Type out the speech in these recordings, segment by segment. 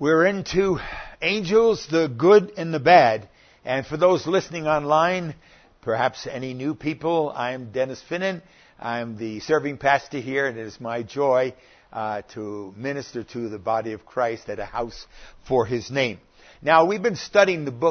We're into angels, the good and the bad. And for those listening online, perhaps any new people, I'm Dennis Finnan. I'm the serving pastor here, and it is my joy to minister to the body of Christ at a house for His name. Now, we've been studying we've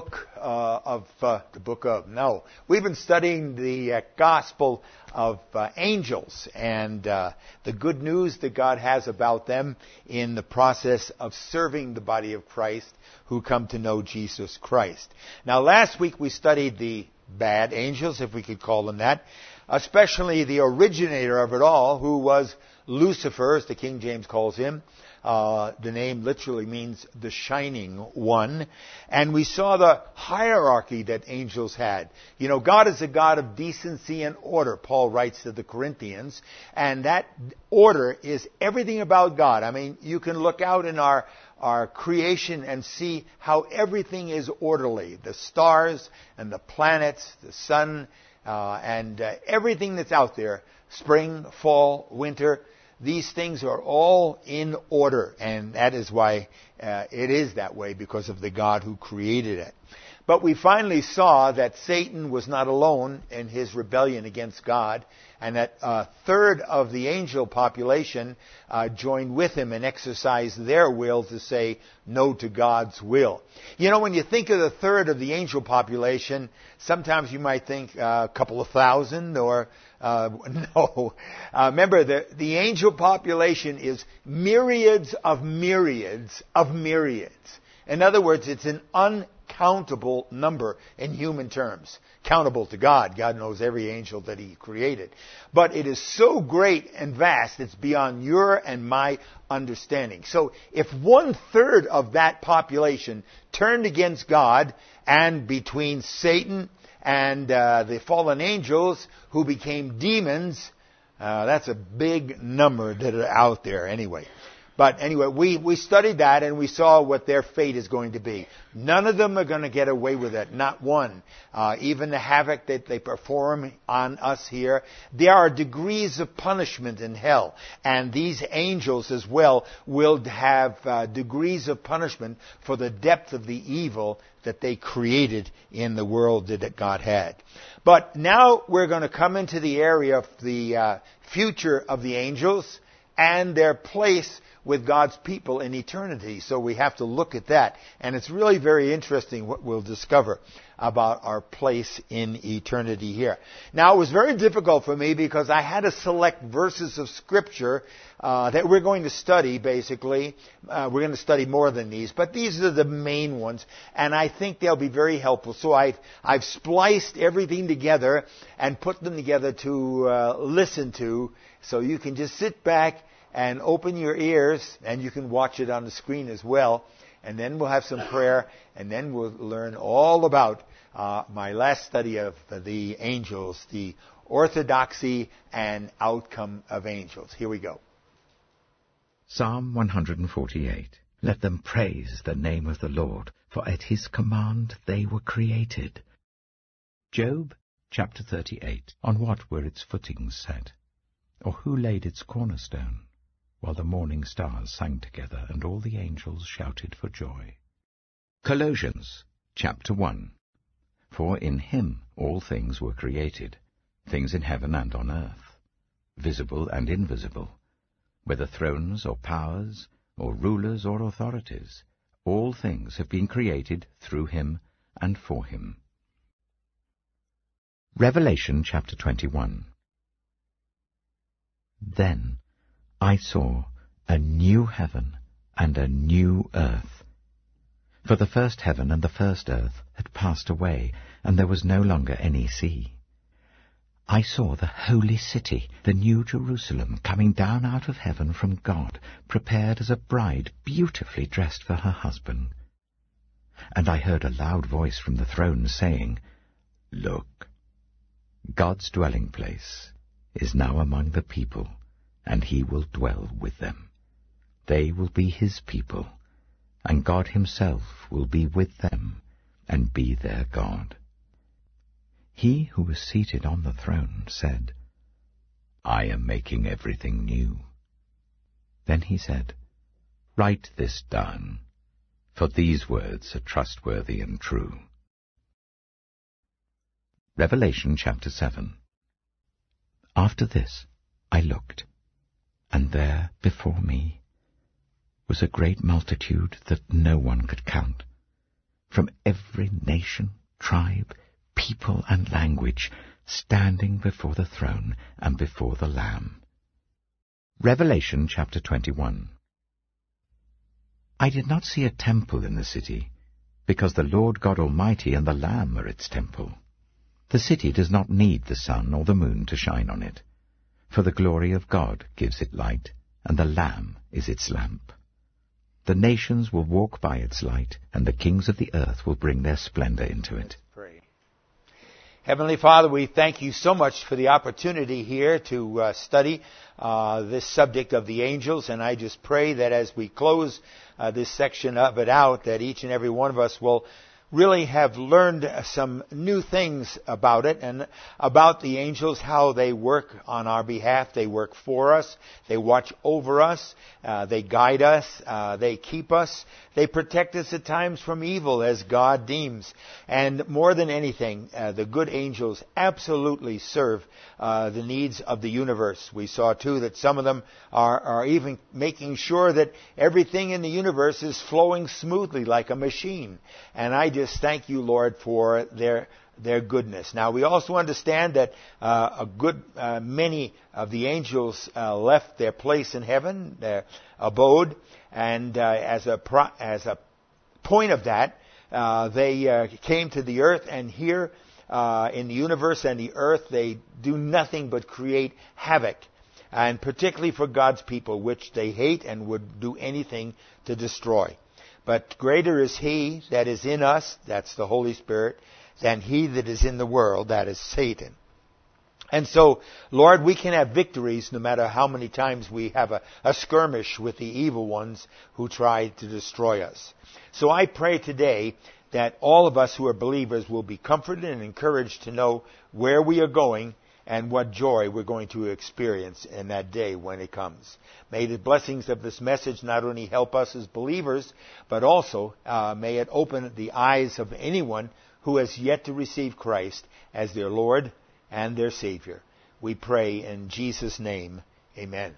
been studying the gospel of angels and the good news that God has about them in the process of serving the body of Christ who come to know Jesus Christ. Now, last week we studied the bad angels, if we could call them that, especially the originator of it all, who was Lucifer, as the King James calls him. The name literally means the shining one. And we saw the hierarchy that angels had. You know, God is a God of decency and order, Paul writes to the Corinthians. And that order is everything about God. I mean, you can look out in our creation and see how everything is orderly. The stars and the planets, the sun, and everything that's out there, spring, fall, winter, these things are all in order, and that is why it is that way, because of the God who created it. But we finally saw that Satan was not alone in his rebellion against God, and that a third of the angel population joined with him and exercised their will to say no to God's will. You know, when you think of the third of the angel population, sometimes you might think a couple of thousand or no. Remember, the angel population is myriads of myriads of myriads. In other words, it's an uncountable number in human terms. Countable to God. God knows every angel that He created. But it is so great and vast, it's beyond your and my understanding. So if 1/3 of that population turned against God, and between Satan and the fallen angels who became demons, that's a big number that are out there anyway. But anyway, we studied that and we saw what their fate is going to be. None of them are going to get away with it, not one. Even the havoc that they perform on us here. There are degrees of punishment in hell. And these angels as well will have degrees of punishment for the depth of the evil that they created in the world that God had. But now we're going to come into the area of the future of the angels and their place with God's people in eternity. So we have to look at that. And it's really very interesting what we'll discover about our place in eternity here. Now, it was very difficult for me because I had to select verses of Scripture that we're going to study, basically. We're going to study more than these, but these are the main ones, and I think they'll be very helpful. So I've spliced everything together and put them together to listen to, so you can just sit back and open your ears, and you can watch it on the screen as well. And then we'll have some prayer, and then we'll learn all about my last study of the angels, the orthodoxy and outcome of angels. Here we go. Psalm 148. Let them praise the name of the Lord, for at His command they were created. Job chapter 38. On what were its footings set? Or who laid its cornerstone? While the morning stars sang together, and all the angels shouted for joy. Colossians, chapter 1. For in Him all things were created, things in heaven and on earth, visible and invisible, whether thrones or powers, or rulers or authorities, all things have been created through Him and for Him. Revelation, chapter 21. Then I saw a new heaven and a new earth. For the first heaven and the first earth had passed away, and there was no longer any sea. I saw the holy city, the new Jerusalem, coming down out of heaven from God, prepared as a bride beautifully dressed for her husband. And I heard a loud voice from the throne saying, Look, God's dwelling place is now among the people, and He will dwell with them. They will be His people, and God Himself will be with them and be their God. He who was seated on the throne said, I am making everything new. Then He said, Write this down, for these words are trustworthy and true. Revelation chapter 7. After this I looked, and there before me was a great multitude that no one could count, from every nation, tribe, people, and language, standing before the throne and before the Lamb. Revelation chapter 21. I did not see a temple in the city, because the Lord God Almighty and the Lamb are its temple. The city does not need the sun or the moon to shine on it, for the glory of God gives it light, and the Lamb is its lamp. The nations will walk by its light, and the kings of the earth will bring their splendor into it. Pray. Heavenly Father, we thank you so much for the opportunity here to study this subject of the angels, and I just pray that as we close this section of it out, that each and every one of us will really have learned some new things about it and about the angels, how they work on our behalf. They work for us. They watch over us. They guide us. They keep us. They protect us at times from evil as God deems. And more than anything, the good angels absolutely serve the needs of the universe. We saw too that some of them are even making sure that everything in the universe is flowing smoothly like a machine. And I just thank you, Lord, for their goodness. Now, we also understand that many of the angels left their place in heaven, their abode, and as a point of that, they came to the earth, and here in the universe and the earth, they do nothing but create havoc, and particularly for God's people, which they hate and would do anything to destroy. But greater is He that is in us, that's the Holy Spirit, than he that is in the world, that is Satan. And so, Lord, we can have victories no matter how many times we have a skirmish with the evil ones who try to destroy us. So I pray today that all of us who are believers will be comforted and encouraged to know where we are going and what joy we're going to experience in that day when it comes. May the blessings of this message not only help us as believers, but also may it open the eyes of anyone who has yet to receive Christ as their Lord and their Savior. We pray in Jesus' name, amen.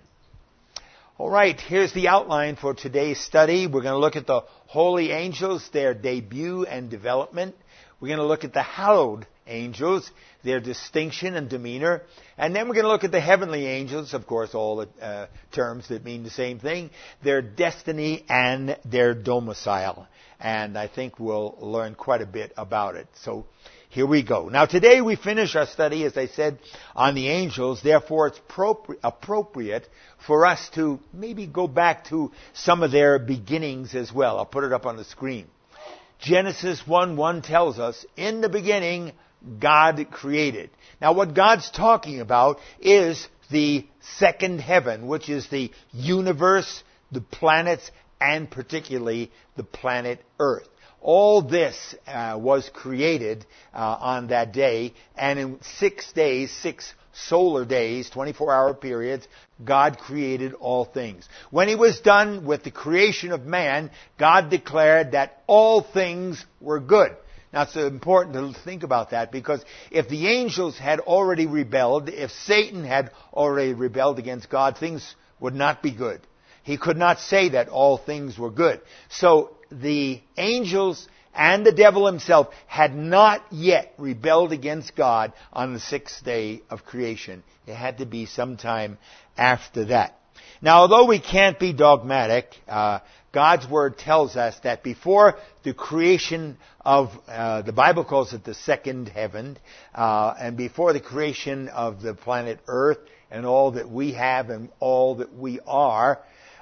All right, here's the outline for today's study. We're going to look at the holy angels, their debut and development. We're going to look at the hallowed angels, their distinction and demeanor. And then we're going to look at the heavenly angels, of course, all the terms that mean the same thing, their destiny and their domicile. And I think we'll learn quite a bit about it. So here we go. Now today we finish our study, as I said, on the angels. Therefore it's appropriate for us to maybe go back to some of their beginnings as well. I'll put it up on the screen. Genesis 1:1 tells us, in the beginning, God created. Now what God's talking about is the second heaven, which is the universe, the planets, and particularly the planet Earth. All this was created on that day, and in 6 days, 6 solar days, 24-hour periods, God created all things. When He was done with the creation of man, God declared that all things were good. Now it's important to think about that, because if the angels had already rebelled, if Satan had already rebelled against God, things would not be good. He could not say that all things were good. So the angels and the devil himself had not yet rebelled against God on the 6th day of creation. It had to be sometime after that. Now, although we can't be dogmatic, God's Word tells us that before the creation of, the Bible calls it the second heaven, and before the creation of the planet Earth and all that we have and all that we are,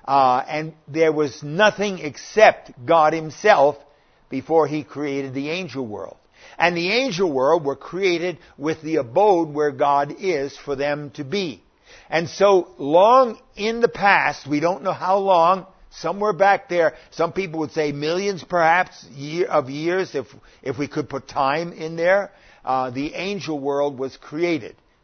and there was nothing except God Himself before He created the angel world. And the angel world were created with the abode where God is for them to be. And so long in the past, we don't know how long, somewhere back there, some people would say millions perhaps of years if we could put time in there, the angel world was created.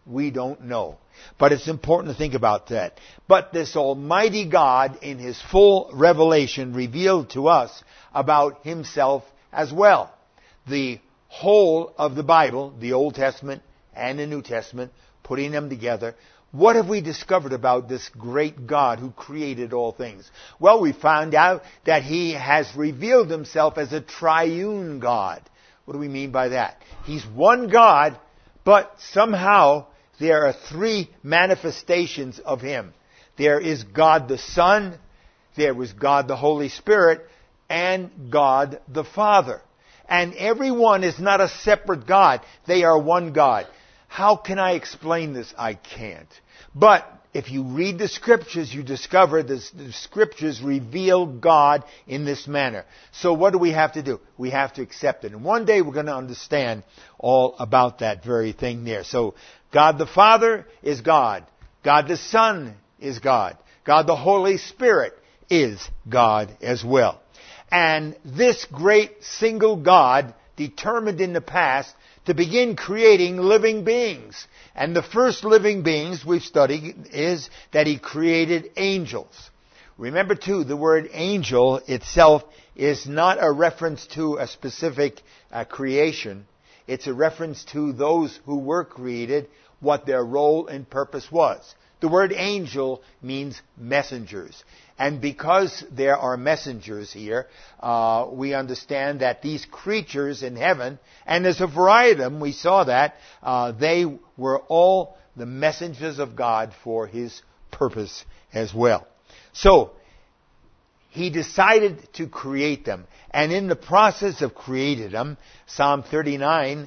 We don't know. But it's important to think about that. But this Almighty God, in His full revelation, revealed to us about Himself as well. The whole of the Bible, the Old Testament and the New Testament, putting them together, what have we discovered about this great God who created all things? Well, we found out that He has revealed Himself as a triune God. What do we mean by that? He's one God, but somehow there are three manifestations of Him. There is God the Son, there was God the Holy Spirit, and God the Father. And every one is not a separate God. They are one God. How can I explain this? I can't. But if you read the Scriptures, you discover the Scriptures reveal God in this manner. So what do we have to do? We have to accept it. And one day we're going to understand all about that very thing there. So God the Father is God. God the Son is God. God the Holy Spirit is God as well. And this great single God determined in the past to begin creating living beings. And the first living beings we've studied is that He created angels. Remember too, the word angel itself is not a reference to a specific creation. It's a reference to those who were created, what their role and purpose was. The word angel means messengers. And because there are messengers here, we understand that these creatures in heaven, and there's a variety of them, we saw that, they were all the messengers of God for His purpose as well. So, He decided to create them. And in the process of creating them, Psalm 33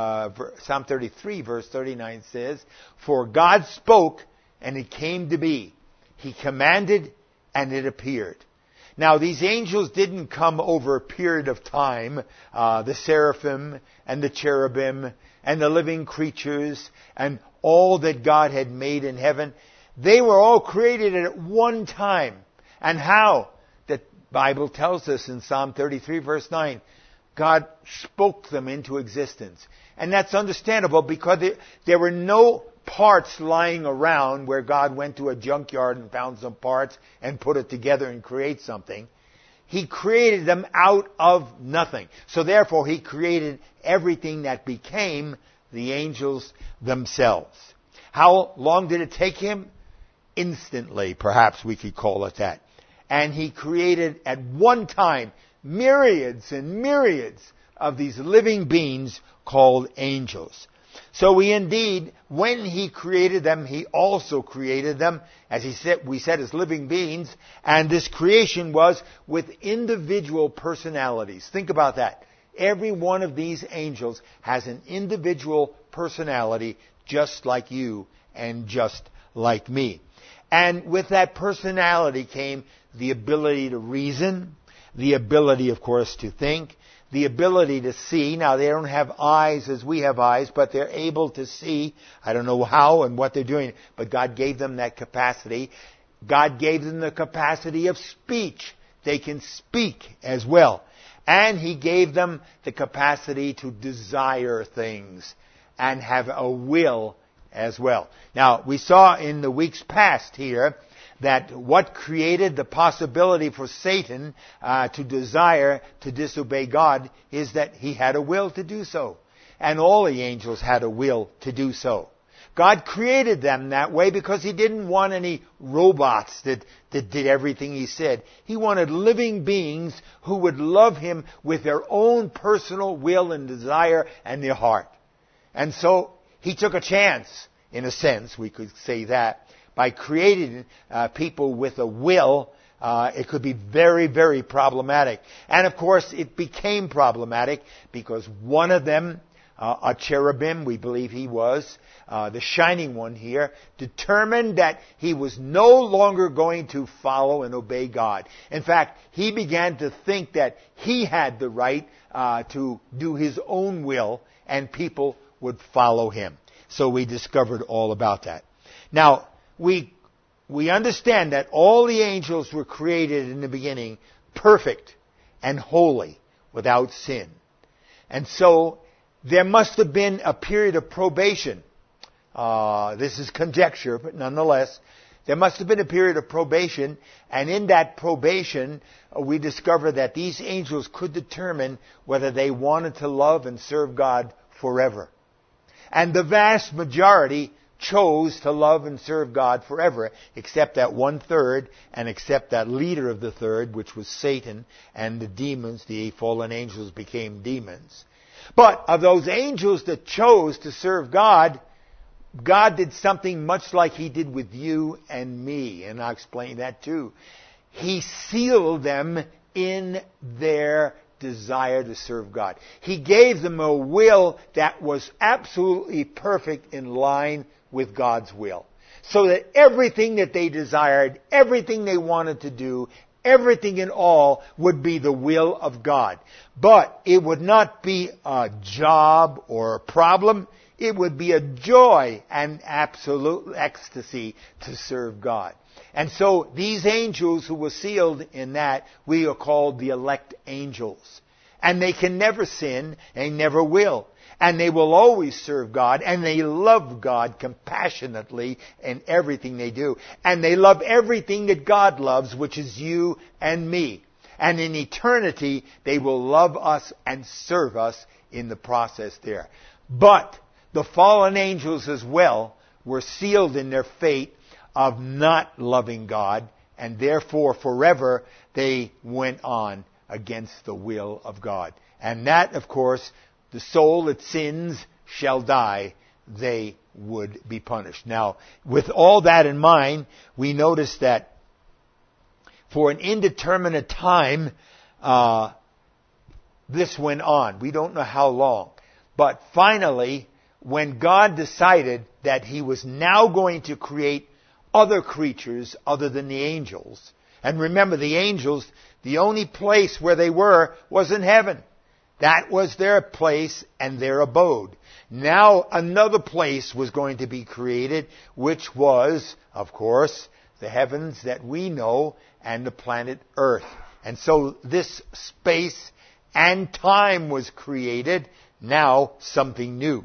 verse 39 says, "For God spoke, and it came to be. He commanded, and it appeared." Now, these angels didn't come over a period of time. The seraphim and the cherubim and the living creatures and all that God had made in heaven, they were all created at one time. And how? The Bible tells us in Psalm 33 verse 9, God spoke them into existence. And that's understandable because there were no parts lying around where God went to a junkyard and found some parts and put it together and create something. He created them out of nothing. So therefore He created everything that became the angels themselves. How long did it take Him? Instantly, perhaps we could call it that. And He created at one time myriads and myriads of these living beings called angels. So we indeed, when He created them, He also created them, as we said, as living beings, and this creation was with individual personalities. Think about that. Every one of these angels has an individual personality, just like you and just like me. And with that personality came the ability to reason, the ability, of course, to think, the ability to see. Now, they don't have eyes as we have eyes, but they're able to see. I don't know how and what they're doing, but God gave them that capacity. God gave them the capacity of speech. They can speak as well. And He gave them the capacity to desire things and have a will as well. Now, we saw in the weeks past here that what created the possibility for Satan to desire to disobey God is that he had a will to do so. And all the angels had a will to do so. God created them that way because He didn't want any robots that did everything He said. He wanted living beings who would love Him with their own personal will and desire and their heart. And so He took a chance, in a sense, we could say that, by creating people with a will. It could be very, very problematic. And of course, it became problematic because one of them, a cherubim, we believe he was, the shining one here, determined that he was no longer going to follow and obey God. In fact, he began to think that he had the right to do his own will, and people would follow him. So we discovered all about that. Now, we understand that all the angels were created in the beginning perfect and holy, without sin. And so there must have been a period of probation. This is conjecture, but nonetheless, there must have been a period of probation, and in that probation, we discover that these angels could determine whether they wanted to love and serve God forever. And the vast majority chose to love and serve God forever, except that 1/3, and except that leader of the third, which was Satan, and the demons, the fallen angels, became demons. But of those angels that chose to serve God, God did something much like He did with you and me, and I'll explain that too. He sealed them in their desire to serve God. He gave them a will that was absolutely perfect in line with God's will. So that everything that they desired, everything they wanted to do, everything in all would be the will of God. But it would not be a job or a problem. It would be a joy and absolute ecstasy to serve God. And so these angels who were sealed in that, we are called the elect angels. And they can never sin, and never will. And they will always serve God, and they love God compassionately in everything they do. And they love everything that God loves, which is you and me. And in eternity, they will love us and serve us in the process there. But the fallen angels as well were sealed in their fate of not loving God, and therefore forever they went on against the will of God. And that, of course, the soul that sins shall die, they would be punished. Now, with all that in mind, we notice that for an indeterminate time, this went on. We don't know how long. But finally, when God decided that He was now going to create other creatures other than the angels, and remember, the angels, the only place where they were was in heaven. That was their place and their abode. Now another place was going to be created, which was, of course, the heavens that we know and the planet Earth. And so this space and time was created, now something new.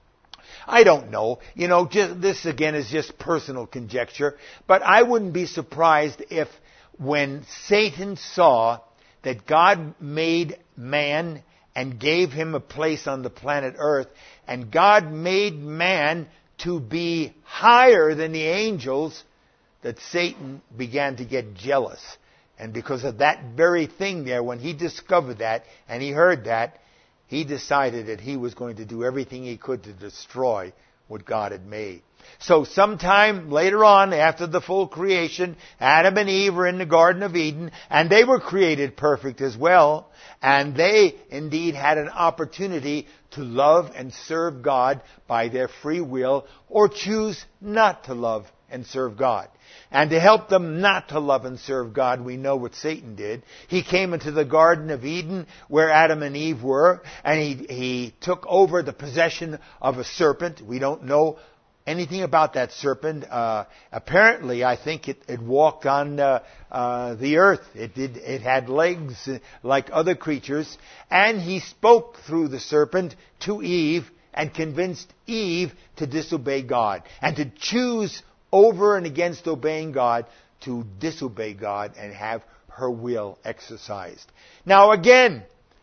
I don't know. This again is just personal conjecture, but I wouldn't be surprised if when Satan saw that God made man and gave him a place on the planet Earth, and God made man to be higher than the angels, that Satan began to get jealous. And because of that very thing there, when he discovered that and he heard that, he decided that he was going to do everything he could to destroy what God had made. So sometime later on, after the full creation, Adam and Eve were in the Garden of Eden, and they were created perfect as well. And they indeed had an opportunity to love and serve God by their free will, or choose not to love and serve God. And to help them not to love and serve God, we know what Satan did. He came into the Garden of Eden where Adam and Eve were, and he took over the possession of a serpent. We don't know anything about that serpent. Apparently, I think it walked on the earth. It had legs like other creatures. And he spoke through the serpent to Eve and convinced Eve to disobey God and to choose over and against obeying God, to disobey God and have her will exercised. Now again,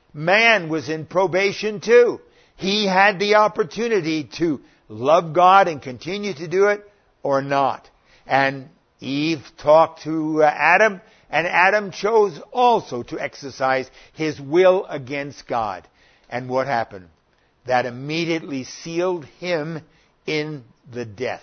man was in probation too. He had the opportunity to love God and continue to do it or not. And Eve talked to Adam, and Adam chose also to exercise his will against God. And what happened? That immediately sealed him in the death.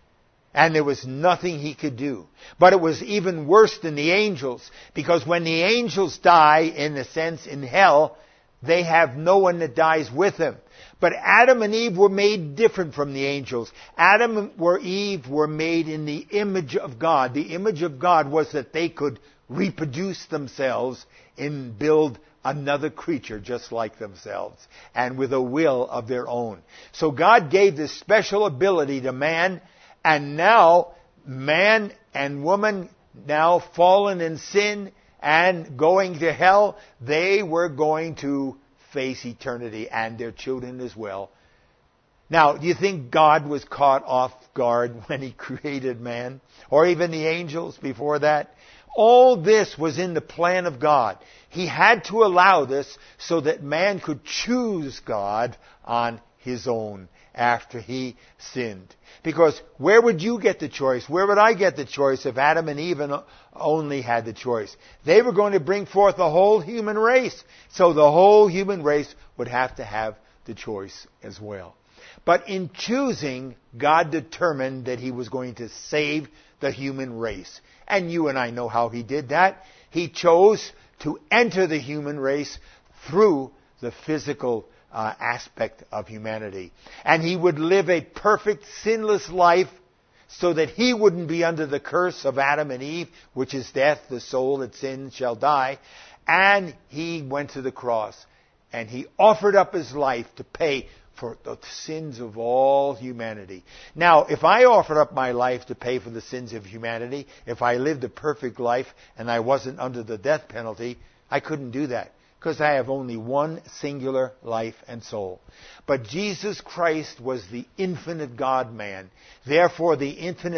And there was nothing he could do. But it was even worse than the angels, because when the angels die, in a sense, in hell, they have no one that dies with them. But Adam and Eve were made different from the angels. Adam or Eve were made in the image of God. The image of God was that they could reproduce themselves and build another creature just like themselves, and with a will of their own. So God gave this special ability to man, and now man and woman, now fallen in sin and going to hell, they were going to face eternity, and their children as well. Now, do you think God was caught off guard when He created man? Or even the angels before that? All this was in the plan of God. He had to allow this so that man could choose God on his own after he sinned. Because where would you get the choice? Where would I get the choice if Adam and Eve only had the choice? They were going to bring forth the whole human race. So the whole human race would have to have the choice as well. But in choosing, God determined that He was going to save the human race. And you and I know how He did that. He chose to enter the human race through the physical aspect of humanity. And He would live a perfect, sinless life so that He wouldn't be under the curse of Adam and Eve, which is death. The soul that sins shall die. And He went to the cross and He offered up His life to pay for the sins of all humanity. Now, if I offered up my life to pay for the sins of humanity, if I lived a perfect life and I wasn't under the death penalty, I couldn't do that because I have only one singular life and soul. But Jesus Christ was the infinite God-man. Therefore, the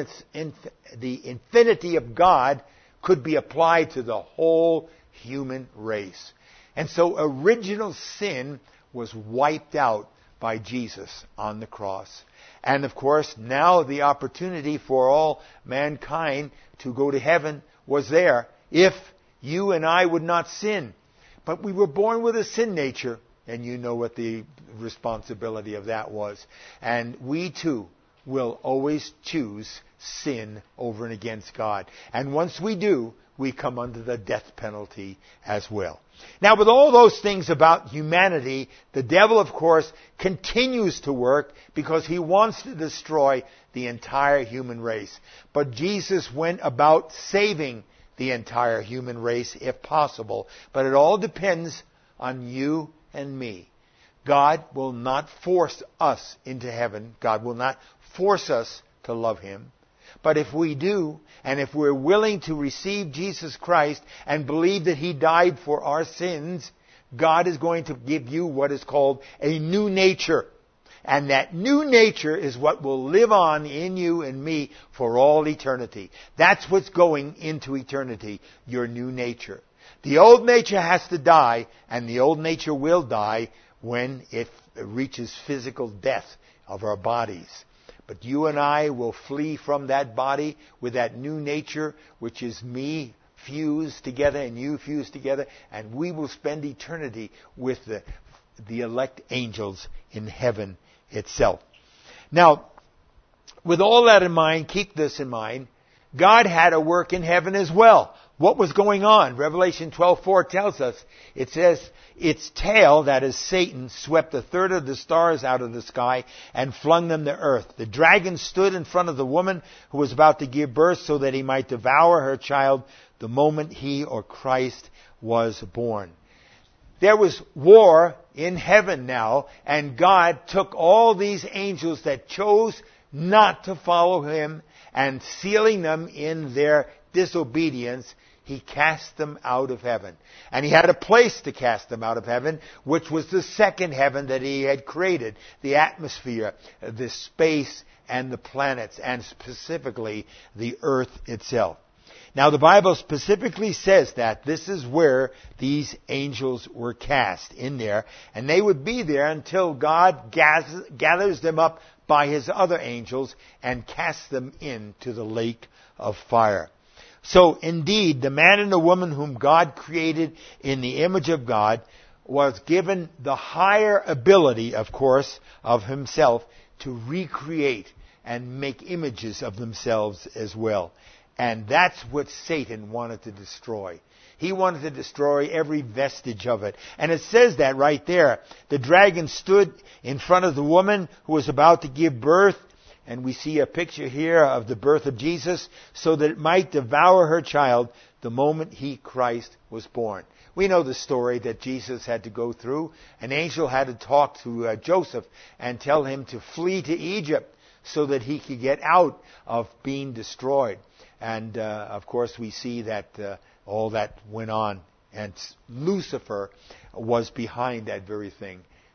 infinity of God could be applied to the whole human race. And so original sin was wiped out by Jesus on the cross. And of course, now the opportunity for all mankind to go to heaven was there if you and I would not sin. But we were born with a sin nature, and you know what the responsibility of that was. And we too will always choose sin over and against God. And once we do, we come under the death penalty as well. Now, with all those things about humanity, the devil, of course, continues to work because he wants to destroy the entire human race. But Jesus went about saving the entire human race, if possible. But it all depends on you and me. God will not force us into heaven. God will not force us to love Him. But if we do, and if we're willing to receive Jesus Christ and believe that He died for our sins, God is going to give you what is called a new nature. And that new nature is what will live on in you and me for all eternity. That's what's going into eternity, your new nature. The old nature has to die, and the old nature will die when it reaches physical death of our bodies. But you and I will flee from that body with that new nature, which is me fused together and you fused together, and we will spend eternity with the elect angels in heaven itself. Now, with all that in mind, keep this in mind, God had a work in heaven as well. What was going on? Revelation 12:4 tells us, it says, its tail, that is Satan, swept a third of the stars out of the sky and flung them to earth. The dragon stood in front of the woman who was about to give birth so that he might devour her child the moment he or Christ was born. There was war in heaven now, and God took all these angels that chose not to follow Him and sealing them in their disobedience, He cast them out of heaven. And He had a place to cast them out of heaven, which was the second heaven that He had created, the atmosphere, the space, and the planets, and specifically the earth itself. Now, the Bible specifically says that this is where these angels were cast, in there, and they would be there until God gathers them up by His other angels and casts them into the lake of fire. So, indeed, the man and the woman whom God created in the image of God was given the higher ability, of course, of Himself to recreate and make images of themselves as well. And that's what Satan wanted to destroy. He wanted to destroy every vestige of it. And it says that right there. The dragon stood in front of the woman who was about to give birth. And we see a picture here of the birth of Jesus, so that it might devour her child the moment He, Christ, was born. We know the story that Jesus had to go through. An angel had to talk to Joseph and tell him to flee to Egypt so that he could get out of being destroyed. And, of course, we see that all that went on. And Lucifer was behind that very thing,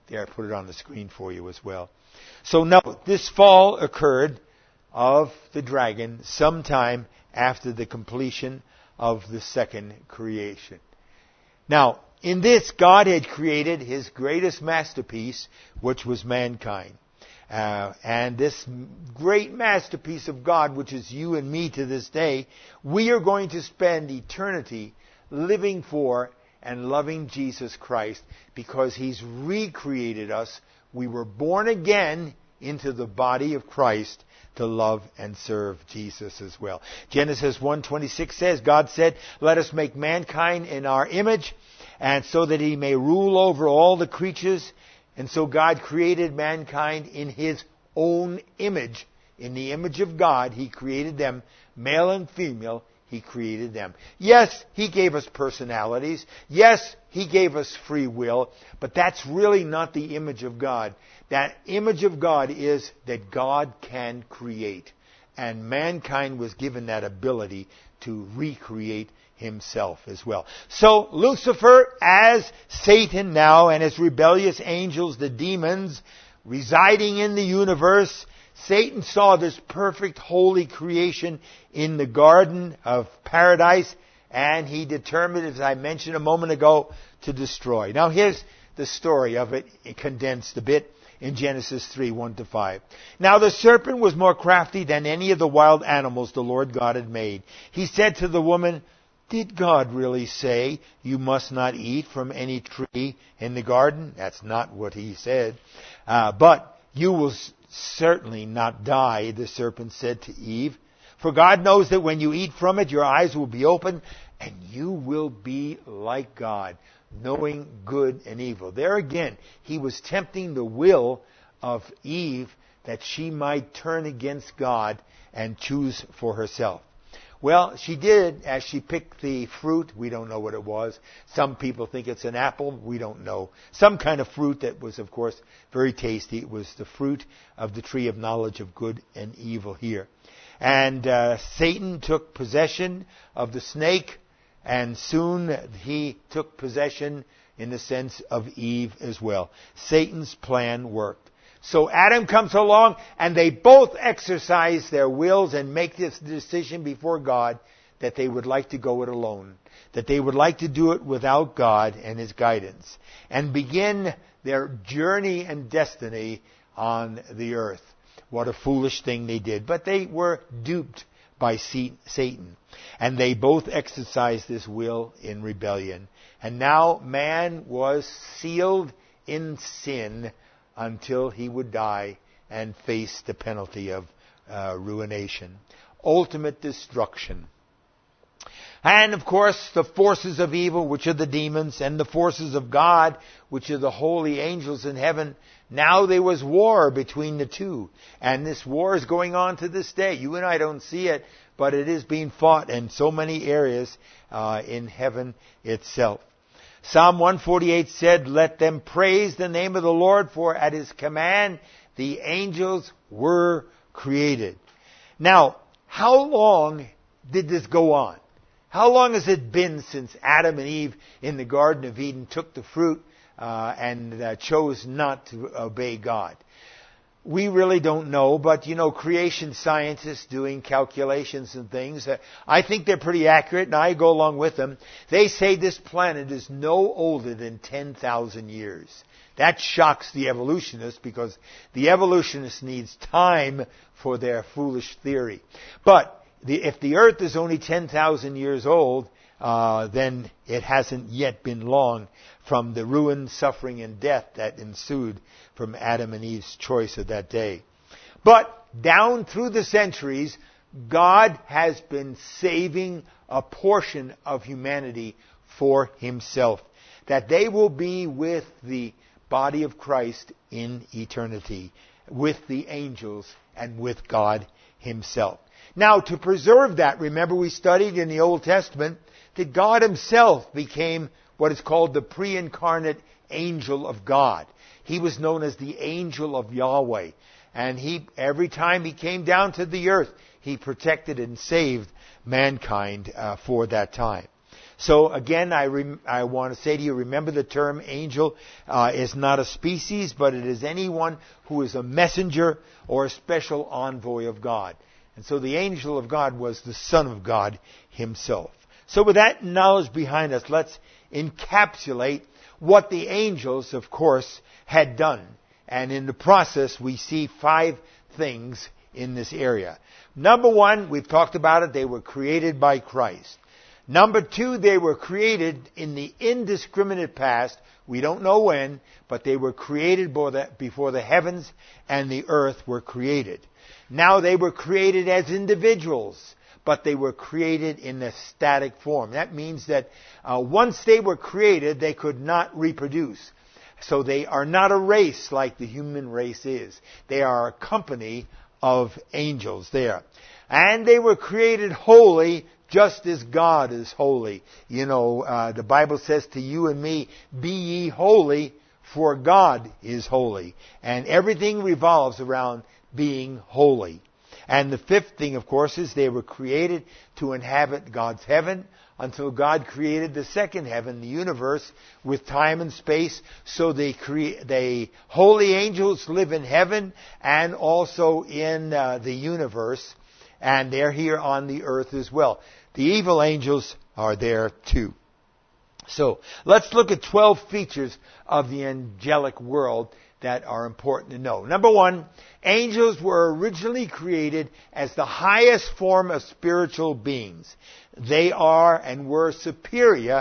There, I put it on the screen for you as well. So note, this fall occurred of the dragon sometime after the completion of the second creation. Now, in this, God had created His greatest masterpiece, which was mankind. And this great masterpiece of God, which is you and me to this day, we are going to spend eternity living for and loving Jesus Christ because He's recreated us. We were born again into the body of Christ to love and serve Jesus as well. Genesis 1:26 says, God said, let us make mankind in our image, and so that he may rule over all the creatures. And so God created mankind in His own image. In the image of God, He created them, male and female. He created them. Yes, He gave us personalities. Yes, He gave us free will. But that's really not the image of God. That image of God is that God can create. And mankind was given that ability to recreate himself as well. So Lucifer, as Satan now, and his rebellious angels, the demons, residing in the universe, Satan saw this perfect, holy creation in the Garden of Paradise, and he determined, as I mentioned a moment ago, to destroy. Now here's the story of it condensed a bit in Genesis 3:1-5. Now the serpent was more crafty than any of the wild animals the Lord God had made. He said to the woman, did God really say you must not eat from any tree in the garden? That's not what He said. But you will certainly not die, the serpent said to Eve. For God knows that when you eat from it, your eyes will be open, and you will be like God, knowing good and evil. There again, He was tempting the will of Eve that she might turn against God and choose for herself. Well, she did, as she picked the fruit. We don't know what it was. Some people think it's an apple. We don't know. Some kind of fruit that was, of course, very tasty. It was the fruit of the tree of knowledge of good and evil here. And Satan took possession of the snake, and soon he took possession in the sense of Eve as well. Satan's plan worked. So Adam comes along, and they both exercise their wills and make this decision before God that they would like to go it alone, that they would like to do it without God and His guidance, and begin their journey and destiny on the earth. What a foolish thing they did. But they were duped by Satan, and they both exercised this will in rebellion. And now man was sealed in sin until he would die and face the penalty of ruination. Ultimate destruction. And of course, the forces of evil, which are the demons, and the forces of God, which are the holy angels in heaven, now there was war between the two. And this war is going on to this day. You and I don't see it, but it is being fought in so many areas in heaven itself. Psalm 148 said, let them praise the name of the Lord, for at His command the angels were created. Now, how long did this go on? How long has it been since Adam and Eve in the Garden of Eden took the fruit and chose not to obey God? We really don't know, but creation scientists doing calculations and things, I think they're pretty accurate, and I go along with them. They say this planet is no older than 10,000 years. That shocks the evolutionists, because the evolutionists needs time for their foolish theory. But if the earth is only 10,000 years old, then it hasn't yet been long from the ruin, suffering, and death that ensued from Adam and Eve's choice of that day. But down through the centuries, God has been saving a portion of humanity for Himself, that they will be with the body of Christ in eternity, with the angels and with God Himself. Now, to preserve that, remember we studied in the Old Testament that God Himself became what is called the pre-incarnate angel of God. He was known as the angel of Yahweh. And every time He came down to the earth, He protected and saved mankind for that time. So again, I want to say to you, remember the term angel is not a species, but it is anyone who is a messenger or a special envoy of God. And so the angel of God was the Son of God himself. So with that knowledge behind us, let's encapsulate what the angels, of course, had done. And in the process, we see 5 things in this area. Number 1, we've talked about it, they were created by Christ. Number 2, they were created in the indiscriminate past. We don't know when, but they were created before the heavens and the earth were created. Now they were created as individuals, but they were created in a static form. That means that once they were created, they could not reproduce. So they are not a race like the human race is. They are a company of angels there. And they were created holy, just as God is holy. You know, the Bible says to you and me, be ye holy, for God is holy. And everything revolves around being holy. And the 5th thing, of course, is they were created to inhabit God's heaven until God created the 2nd heaven, the universe, with time and space. So the holy angels live in heaven and also in the universe. And they're here on the earth as well. The evil angels are there too. So let's look at 12 features of the angelic world that are important to know. Number 1, angels were originally created as the highest form of spiritual beings. They are and were superior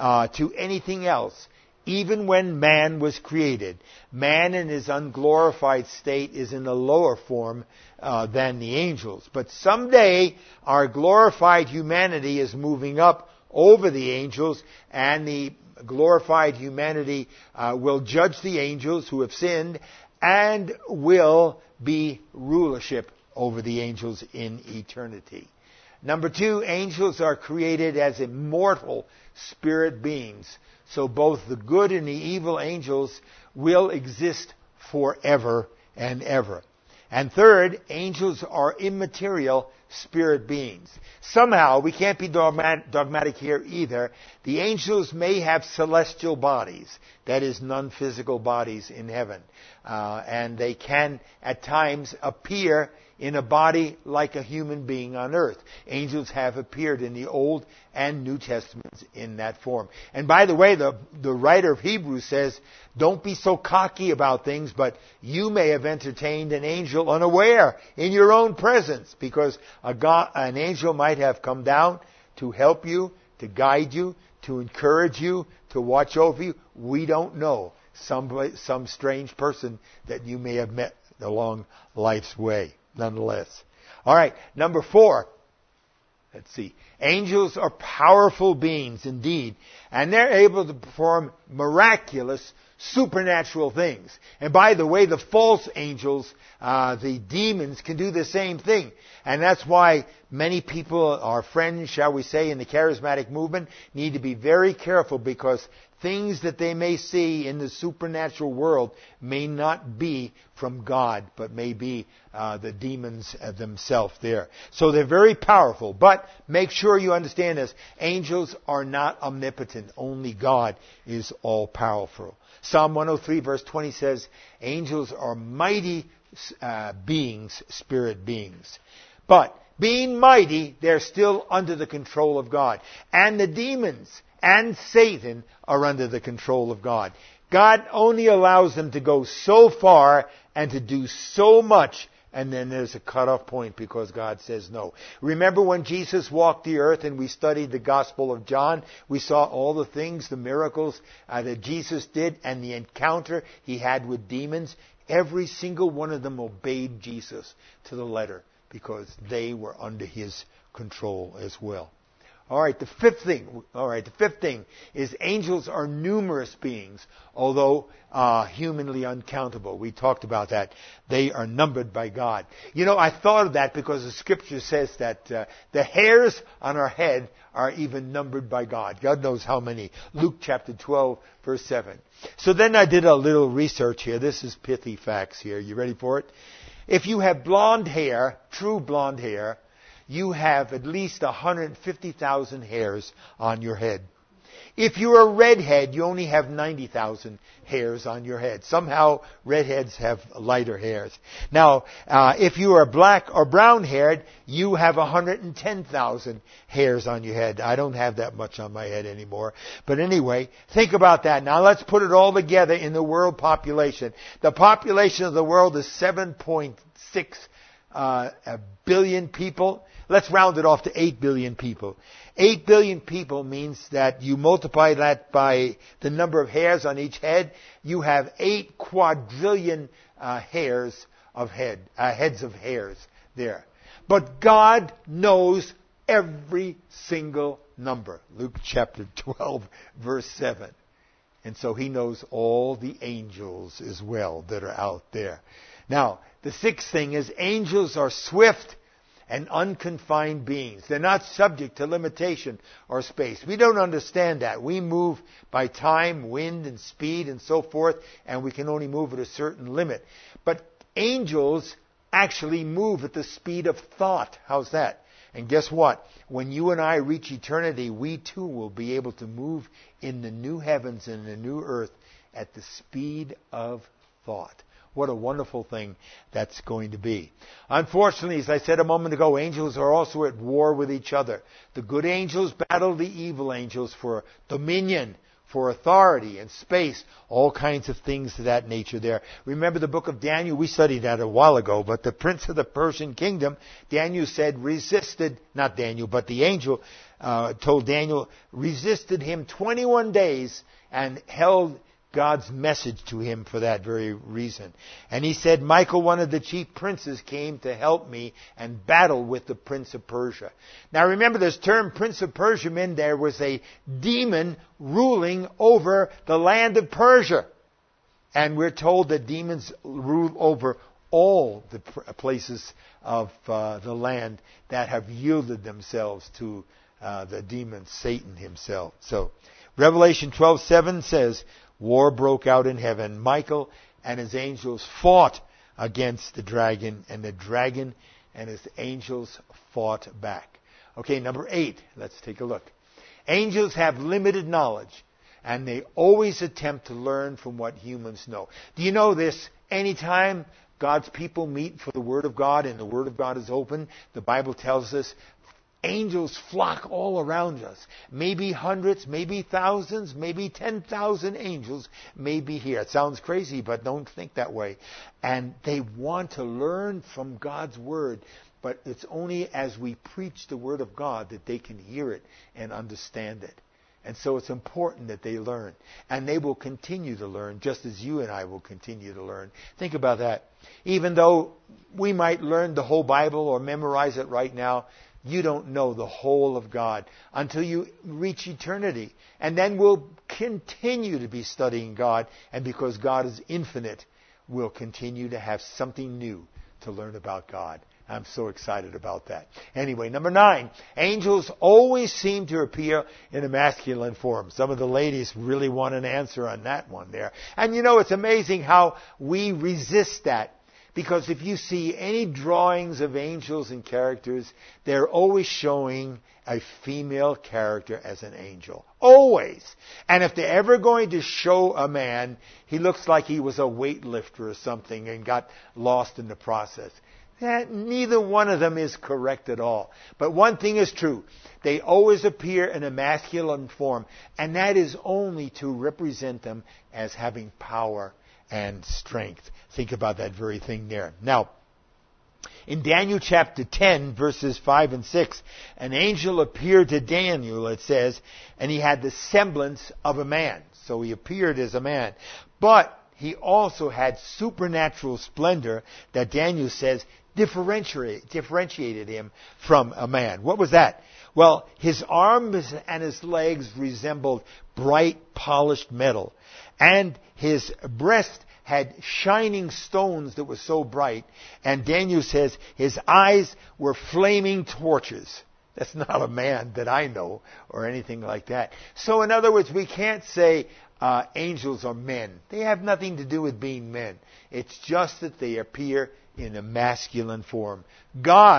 to anything else, even when man was created. Man in his unglorified state is in a lower form than the angels. But someday our glorified humanity is moving up over the angels, and the glorified humanity will judge the angels who have sinned and will be rulership over the angels in eternity. Number 2, angels are created as immortal spirit beings. So both the good and the evil angels will exist forever and ever. And 3rd, angels are immaterial spirit beings. Somehow, we can't be dogmatic here either, the angels may have celestial bodies, that is, non-physical bodies in heaven. And they can, at times, appear in a body like a human being on earth. Angels have appeared in the Old and New Testaments in that form. And by the way, the writer of Hebrews says, don't be so cocky about things, but you may have entertained an angel unaware in your own presence, because an angel might have come down to help you, to guide you, to encourage you, to watch over you. We don't know. Some strange person that you may have met along life's way. Nonetheless. All right, number 4. Let's see. Angels are powerful beings indeed, and they're able to perform miraculous, supernatural things. And by the way, the false angels, the demons, can do the same thing. And that's why many people, our friends, shall we say, in the charismatic movement, need to be very careful, because things that they may see in the supernatural world may not be from God, but may be the demons themselves there. So they're very powerful. But make sure you understand this. Angels are not omnipotent. Only God is all-powerful. Psalm 103 verse 20 says, angels are mighty beings, spirit beings. But being mighty, they're still under the control of God. And the demons and Satan are under the control of God. God only allows them to go so far and to do so much, and then there's a cutoff point because God says no. Remember when Jesus walked the earth and we studied the Gospel of John? We saw all the things, the miracles that Jesus did and the encounter he had with demons. Every single one of them obeyed Jesus to the letter because they were under his control as well. All right, the fifth thing is angels are numerous beings, although humanly uncountable. We talked about that. They are numbered by God. You know, I thought of that because the Scripture says that the hairs on our head are even numbered by God. God knows how many. Luke chapter 12, verse 7. So then I did a little research here. This is pithy facts here. You ready for it? If you have blonde hair, true blonde hair, you have at least 150,000 hairs on your head. If you're a redhead, you only have 90,000 hairs on your head. Somehow, redheads have lighter hairs. Now, if you are black or brown-haired, you have 110,000 hairs on your head. I don't have that much on my head anymore. But anyway, think about that. Now, let's put it all together in the world population. The population of the world is 7.6 billion people. Let's round it off to 8 billion people. 8 billion people means that you multiply that by the number of hairs on each head, you have 8 quadrillion heads of hairs there. But God knows every single number. Luke chapter 12, verse 7. And so He knows all the angels as well that are out there. Now, the sixth thing is angels are swift and unconfined beings. They're not subject to limitation or space. We don't understand that. We move by time, wind, and speed, and so forth, and we can only move at a certain limit. But angels actually move at the speed of thought. How's that? And guess what? When you and I reach eternity, we too will be able to move in the new heavens and the new earth at the speed of thought. What a wonderful thing that's going to be. Unfortunately, as I said a moment ago, angels are also at war with each other. The good angels battle the evil angels for dominion, for authority and space, all kinds of things of that nature there. Remember the book of Daniel? We studied that a while ago, but the prince of the Persian kingdom, Daniel said, not Daniel, but the angel told Daniel, resisted him 21 days and held God's message to him for that very reason. And he said, Michael, one of the chief princes, came to help me and battle with the prince of Persia. Now remember this term, prince of Persia, meant there was a demon ruling over the land of Persia. And we're told that demons rule over all the places of the land that have yielded themselves to the demon Satan himself. So Revelation 12:7 says, war broke out in heaven. Michael and his angels fought against the dragon and his angels fought back. Okay, number 8. Let's take a look. Angels have limited knowledge, and they always attempt to learn from what humans know. Do you know this? Anytime God's people meet for the Word of God and the Word of God is open, the Bible tells us angels flock all around us. Maybe hundreds, maybe thousands, maybe 10,000 angels may be here. It sounds crazy, but don't think that way. And they want to learn from God's Word. But it's only as we preach the Word of God that they can hear it and understand it. And so it's important that they learn. And they will continue to learn, just as you and I will continue to learn. Think about that. Even though we might learn the whole Bible or memorize it right now, you don't know the whole of God until you reach eternity. And then we'll continue to be studying God. And because God is infinite, we'll continue to have something new to learn about God. I'm so excited about that. Anyway, number 9. Angels always seem to appear in a masculine form. Some of the ladies really want an answer on that one there. And you know, it's amazing how we resist that. Because if you see any drawings of angels and characters, they're always showing a female character as an angel. Always. And if they're ever going to show a man, he looks like he was a weightlifter or something and got lost in the process. Neither one of them is correct at all. But one thing is true. They always appear in a masculine form. And that is only to represent them as having power and strength. Think about that very thing there. Now, in Daniel chapter 10, verses 5 and 6, an angel appeared to Daniel, it says, and he had the semblance of a man. So he appeared as a man. But he also had supernatural splendor that Daniel says differentiated him from a man. What was that? Well, his arms and his legs resembled bright polished metal. And his breast had shining stones that were so bright. And Daniel says his eyes were flaming torches. That's not a man that I know or anything like that. So in other words, we can't say angels are men. They have nothing to do with being men. It's just that they appear in a masculine form. God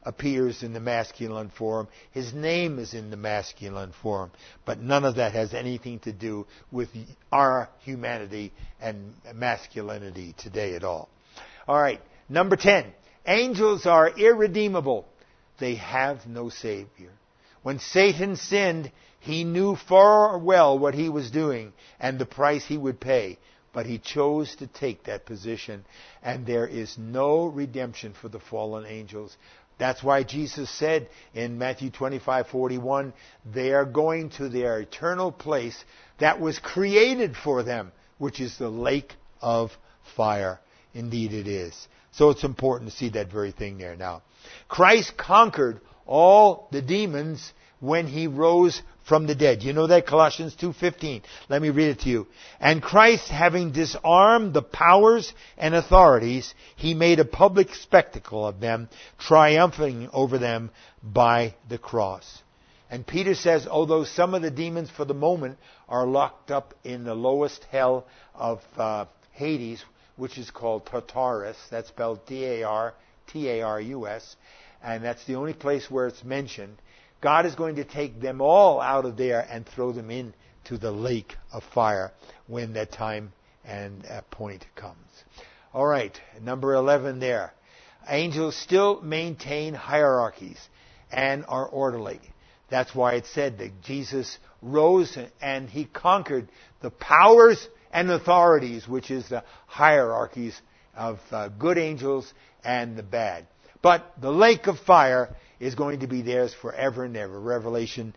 appears in the masculine form. His name is in the masculine form. But none of that has anything to do with our humanity and masculinity today at all. All right, number 10. Angels are irredeemable. They have no Savior. When Satan sinned, he knew full well what he was doing and the price he would pay. But he chose to take that position. And there is no redemption for the fallen angels. That's why Jesus said in Matthew 25:41, they are going to their eternal place that was created for them, which is the lake of fire. Indeed it is. So it's important to see that very thing there now. Christ conquered all the demons when he rose from the dead. You know that, Colossians 2:15. Let me read it to you. And Christ, having disarmed the powers and authorities, he made a public spectacle of them, triumphing over them by the cross. And Peter says, although some of the demons for the moment are locked up in the lowest hell of Hades, which is called Tartarus, that's spelled Tartarus, and that's the only place where it's mentioned, God is going to take them all out of there and throw them into the lake of fire when that time and point comes. All right, number 11 there. Angels still maintain hierarchies and are orderly. That's why it said that Jesus rose and he conquered the powers and authorities, which is the hierarchies of good angels and the bad. But the lake of fire is going to be theirs forever and ever. Revelation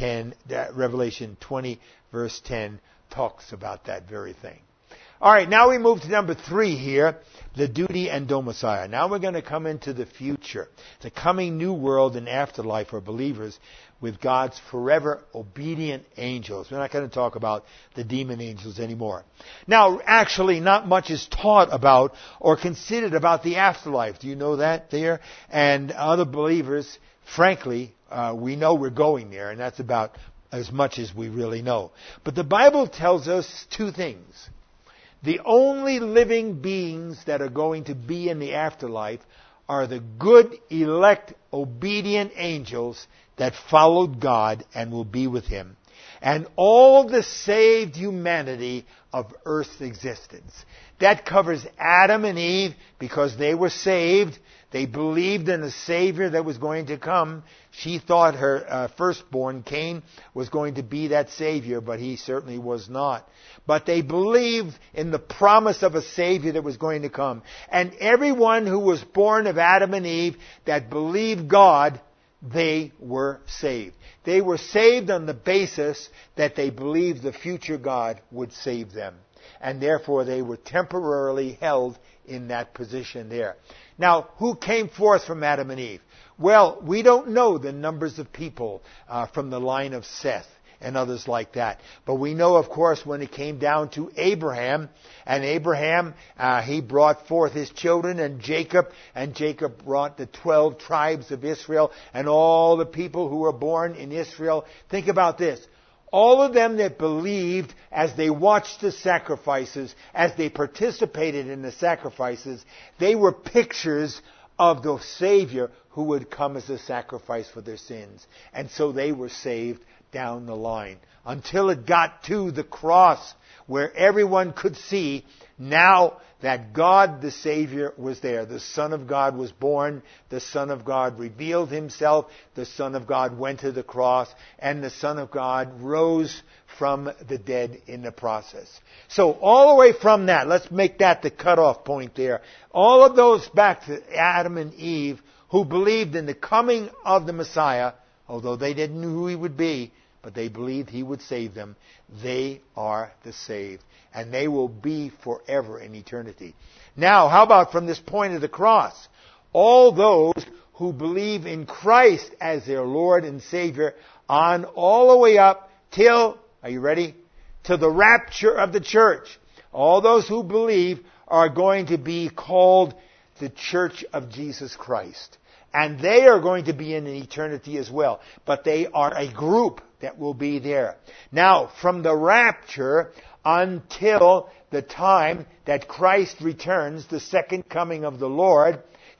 20, verse 10 talks about that very thing. All right, now we move to number 3 here, the duty and domicile. Now we're going to come into the future, the coming new world and afterlife for believers with God's forever obedient angels. We're not going to talk about the demon angels anymore. Now, actually, not much is taught about or considered about the afterlife. Do you know that there? And other believers, frankly, we know we're going there, and that's about as much as we really know. But the Bible tells us 2 things. The only living beings that are going to be in the afterlife are the good, elect, obedient angels that followed God and will be with Him. And all the saved humanity of earth's existence. That covers Adam and Eve because they were saved. They believed in a Savior that was going to come. She thought her firstborn, Cain, was going to be that Savior, but he certainly was not. But they believed in the promise of a Savior that was going to come. And everyone who was born of Adam and Eve that believed God, they were saved. They were saved on the basis that they believed the future God would save them. And therefore they were temporarily held in that position there. Now, who came forth from Adam and Eve? Well, we don't know the numbers of people from the line of Seth and others like that. But we know, of course, when it came down to Abraham, and Abraham, he brought forth his children, and Jacob brought the 12 tribes of Israel, and all the people who were born in Israel. Think about this. All of them that believed as they watched the sacrifices, as they participated in the sacrifices, they were pictures of the Savior who would come as a sacrifice for their sins. And so they were saved down the line until it got to the cross where everyone could see now that God the Savior was there. The Son of God was born. The Son of God revealed Himself. The Son of God went to the cross. And the Son of God rose from the dead in the process. So all the way from that, let's make that the cutoff point there. All of those back to Adam and Eve who believed in the coming of the Messiah, although they didn't know who He would be, but they believed He would save them. They are the saved. And they will be forever in eternity. Now, how about from this point of the cross? All those who believe in Christ as their Lord and Savior on all the way up till, are you ready? To the rapture of the church. All those who believe are going to be called the Church of Jesus Christ. And they are going to be in eternity as well. But they are a group that will be there. Now, from the rapture until the time that Christ returns, the second coming of the Lord,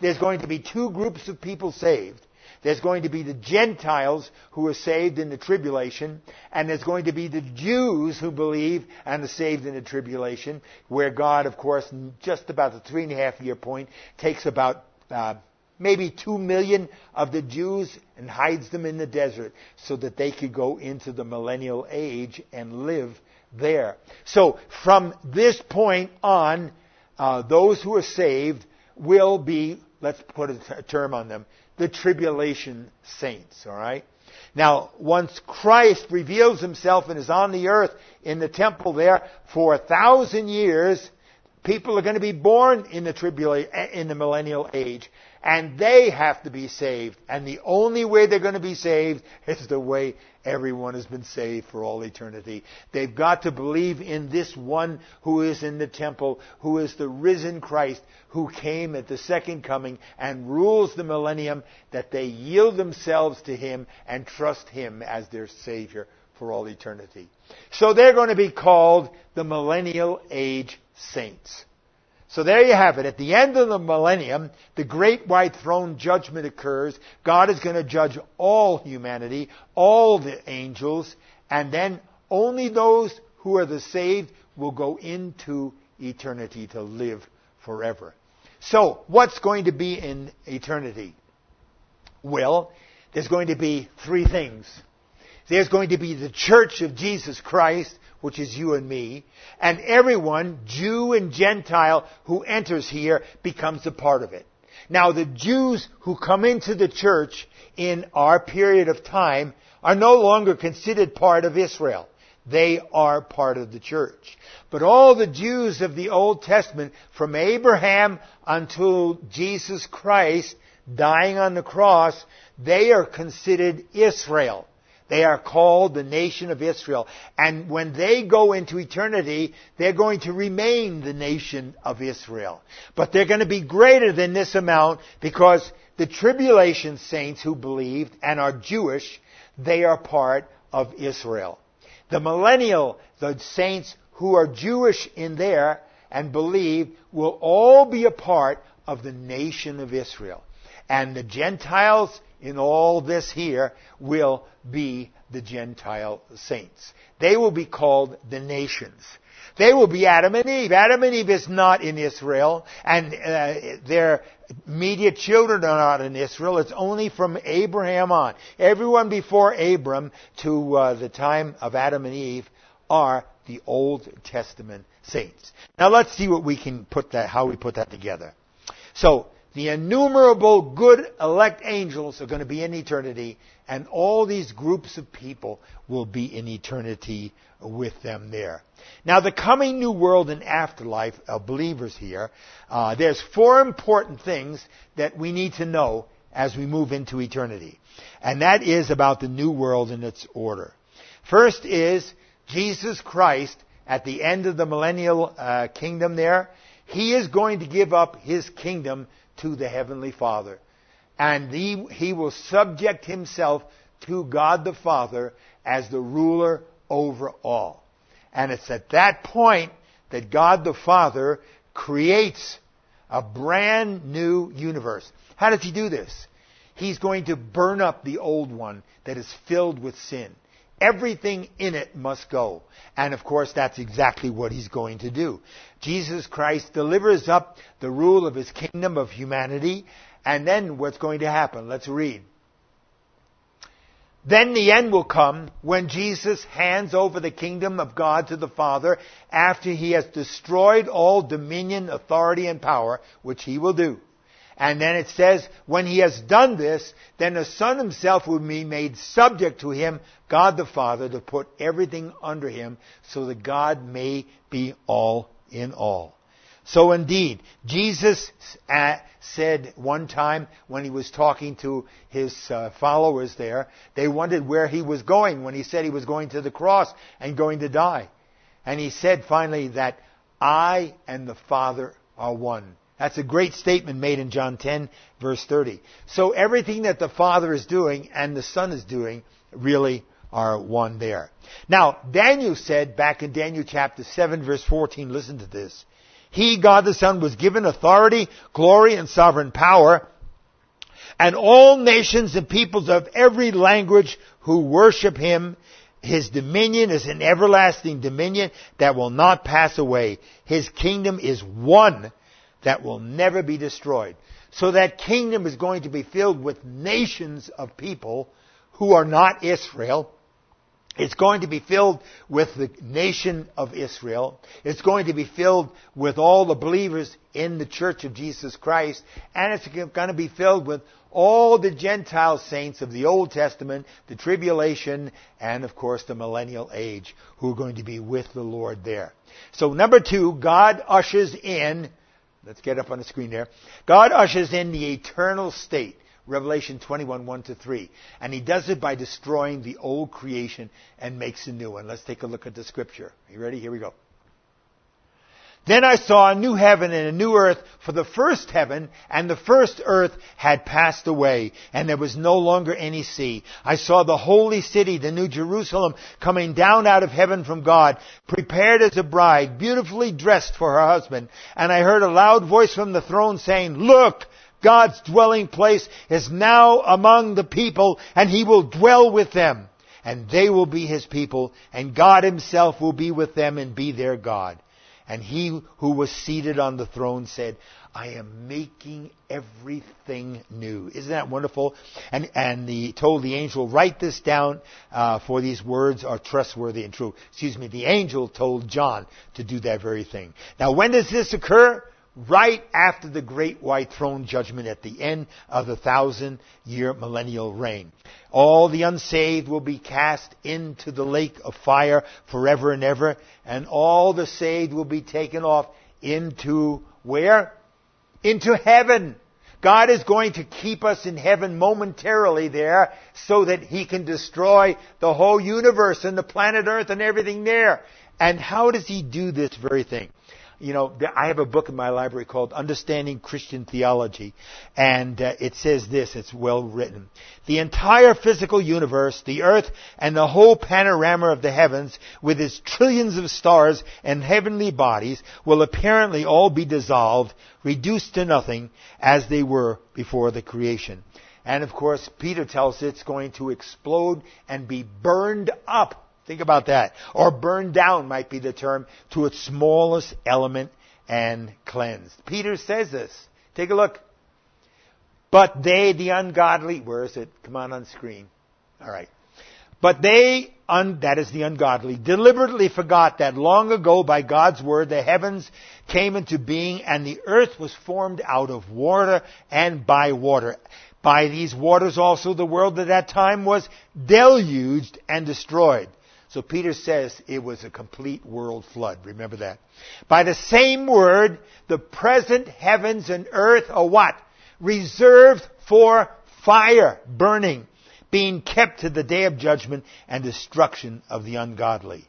there's going to be two groups of people saved. There's going to be the Gentiles who are saved in the tribulation, and there's going to be the Jews who believe and are saved in the tribulation, where God, of course, just about the 3.5-year point, takes about maybe 2 million of the Jews and hides them in the desert so that they could go into the millennial age and live there. So from this point on, those who are saved will be, let's put a term on them, the tribulation saints, all right? Now, once Christ reveals himself and is on the earth in the temple there for 1,000 years, people are going to be born in the millennial age, and they have to be saved. And the only way they're going to be saved is the way everyone has been saved for all eternity. They've got to believe in this one who is in the temple, who is the risen Christ, who came at the second coming and rules the millennium, that they yield themselves to him and trust him as their Savior for all eternity. So they're going to be called the millennial age saints. So there you have it. At the end of the millennium, the great white throne judgment occurs. God is going to judge all humanity, all the angels, and then only those who are the saved will go into eternity to live forever. So, what's going to be in eternity? Well, there's going to be three things. There's going to be the church of Jesus Christ, which is you and me, and everyone, Jew and Gentile, who enters here becomes a part of it. Now, the Jews who come into the church in our period of time are no longer considered part of Israel. They are part of the church. But all the Jews of the Old Testament, from Abraham until Jesus Christ dying on the cross, they are considered Israel. They are called the nation of Israel. And when they go into eternity, they're going to remain the nation of Israel. But they're going to be greater than this amount because the tribulation saints who believed and are Jewish, they are part of Israel. The millennial, the saints who are Jewish in there and believe, will all be a part of the nation of Israel. And the Gentiles in all this here will be the Gentile saints. They will be called the nations. They will be Adam and Eve. Adam and Eve is not in Israel, and their immediate children are not in Israel. It's only from Abraham on. Everyone before Abram to the time of Adam and Eve are the Old Testament saints. Now let's see what we can put that, how we put that together. So, the innumerable good elect angels are going to be in eternity, and all these groups of people will be in eternity with them there. Now, the coming new world and afterlife of believers here, there's four important things that we need to know as we move into eternity. And that is about the new world and its order. First is Jesus Christ at the end of the millennial kingdom there. He is going to give up his kingdom to the Heavenly Father. And he will subject himself to God the Father as the ruler over all. And it's at that point that God the Father creates a brand new universe. How does he do this? He's going to burn up the old one that is filled with sin. Everything in it must go. And of course, that's exactly what he's going to do. Jesus Christ delivers up the rule of his kingdom of humanity. And then what's going to happen? Let's read. Then the end will come when Jesus hands over the kingdom of God to the Father after he has destroyed all dominion, authority, and power, which he will do. And then it says, when he has done this, then the Son himself will be made subject to him, God the Father, to put everything under him, so that God may be all in all. So indeed, Jesus said one time when he was talking to his followers there, they wondered where he was going when he said he was going to the cross and going to die. And he said finally that I and the Father are one. That's a great statement made in John 10, verse 30. So everything that the Father is doing and the Son is doing really are one there. Now, Daniel said back in Daniel chapter 7, verse 14, listen to this. He, God the Son, was given authority, glory, and sovereign power. And all nations and peoples of every language who worship him, his dominion is an everlasting dominion that will not pass away. His kingdom is one that will never be destroyed. So that kingdom is going to be filled with nations of people who are not Israel. It's going to be filled with the nation of Israel. It's going to be filled with all the believers in the Church of Jesus Christ. And it's going to be filled with all the Gentile saints of the Old Testament, the tribulation, and of course the millennial age, who are going to be with the Lord there. So number 2, God ushers in, let's get up on the screen there, God ushers in the eternal state. Revelation 21, 1-3. And he does it by destroying the old creation and makes a new one. Let's take a look at the scripture. Are you ready? Here we go. Then I saw a new heaven and a new earth, for the first heaven and the first earth had passed away, and there was no longer any sea. I saw the holy city, the new Jerusalem, coming down out of heaven from God, prepared as a bride, beautifully dressed for her husband. And I heard a loud voice from the throne saying, "Look! God's dwelling place is now among the people, and he will dwell with them. And they will be his people, and God himself will be with them and be their God." And he who was seated on the throne said, "I am making everything new." Isn't that wonderful? And he told the angel, "Write this down, for these words are trustworthy and true." The angel told John to do that very thing. Now, when does this occur? Right after the great white throne judgment at the end of the 1,000-year millennial reign. All the unsaved will be cast into the lake of fire forever and ever, and all the saved will be taken off into where? Into heaven. God is going to keep us in heaven momentarily there so that he can destroy the whole universe and the planet Earth and everything there. And how does he do this very thing? You know, I have a book in my library called Understanding Christian Theology, and it says this, it's well written. The entire physical universe, the earth, and the whole panorama of the heavens, with its trillions of stars and heavenly bodies, will apparently all be dissolved, reduced to nothing, as they were before the creation. And of course, Peter tells us it's going to explode and be burned up. Think about that. Or burned down might be the term, to its smallest element and cleansed. Peter says this. Take a look. But they, the ungodly, where is it? Come on screen. All right. But they, that is the ungodly, deliberately forgot that long ago by God's word the heavens came into being and the earth was formed out of water and by water. By these waters also the world at that time was deluged and destroyed. So Peter says it was a complete world flood. Remember that. By the same word, the present heavens and earth are what? Reserved for fire, burning, being kept to the day of judgment and destruction of the ungodly.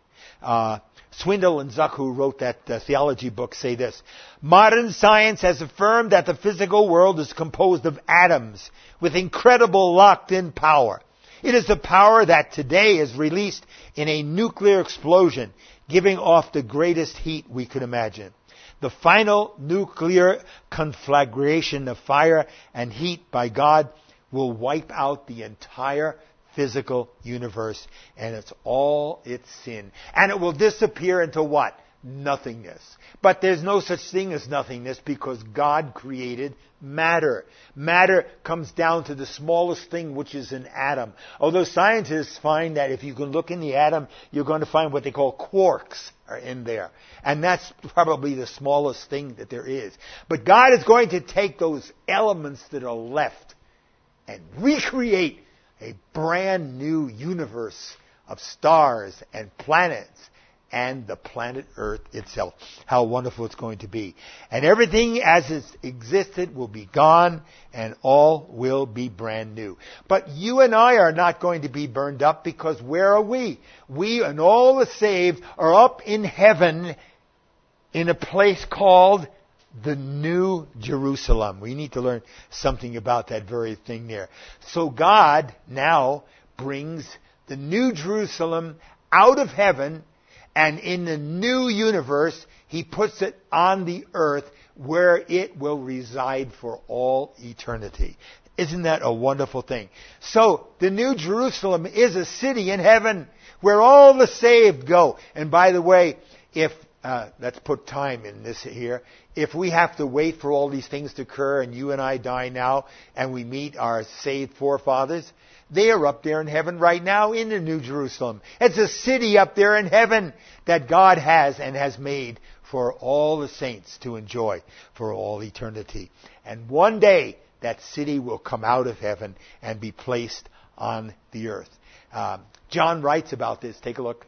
Swindle and Zuck, who wrote that theology book, say this. Modern science has affirmed that the physical world is composed of atoms with incredible locked-in power. It is the power that today is released in a nuclear explosion, giving off the greatest heat we could imagine. The final nuclear conflagration of fire and heat by God will wipe out the entire physical universe, and it's all its sin. And it will disappear into what? Nothingness. But there's no such thing as nothingness because God created matter. Matter comes down to the smallest thing, which is an atom. Although scientists find that if you can look in the atom, you're going to find what they call quarks are in there. And that's probably the smallest thing that there is. But God is going to take those elements that are left and recreate a brand new universe of stars and planets and the planet Earth itself. How wonderful it's going to be. And everything as it existed will be gone and all will be brand new. But you and I are not going to be burned up because where are we? We and all the saved are up in heaven in a place called the New Jerusalem. We need to learn something about that very thing there. So God now brings the New Jerusalem out of heaven And in the new universe, He puts it on the earth where it will reside for all eternity. Isn't that a wonderful thing? So, the New Jerusalem is a city in heaven where all the saved go. And by the way, if, let's put time in this here, if we have to wait for all these things to occur and you and I die now and we meet our saved forefathers, they are up there in heaven right now in the New Jerusalem. It's a city up there in heaven that God has and has made for all the saints to enjoy for all eternity. And one day, that city will come out of heaven and be placed on the earth. John writes about this. Take a look.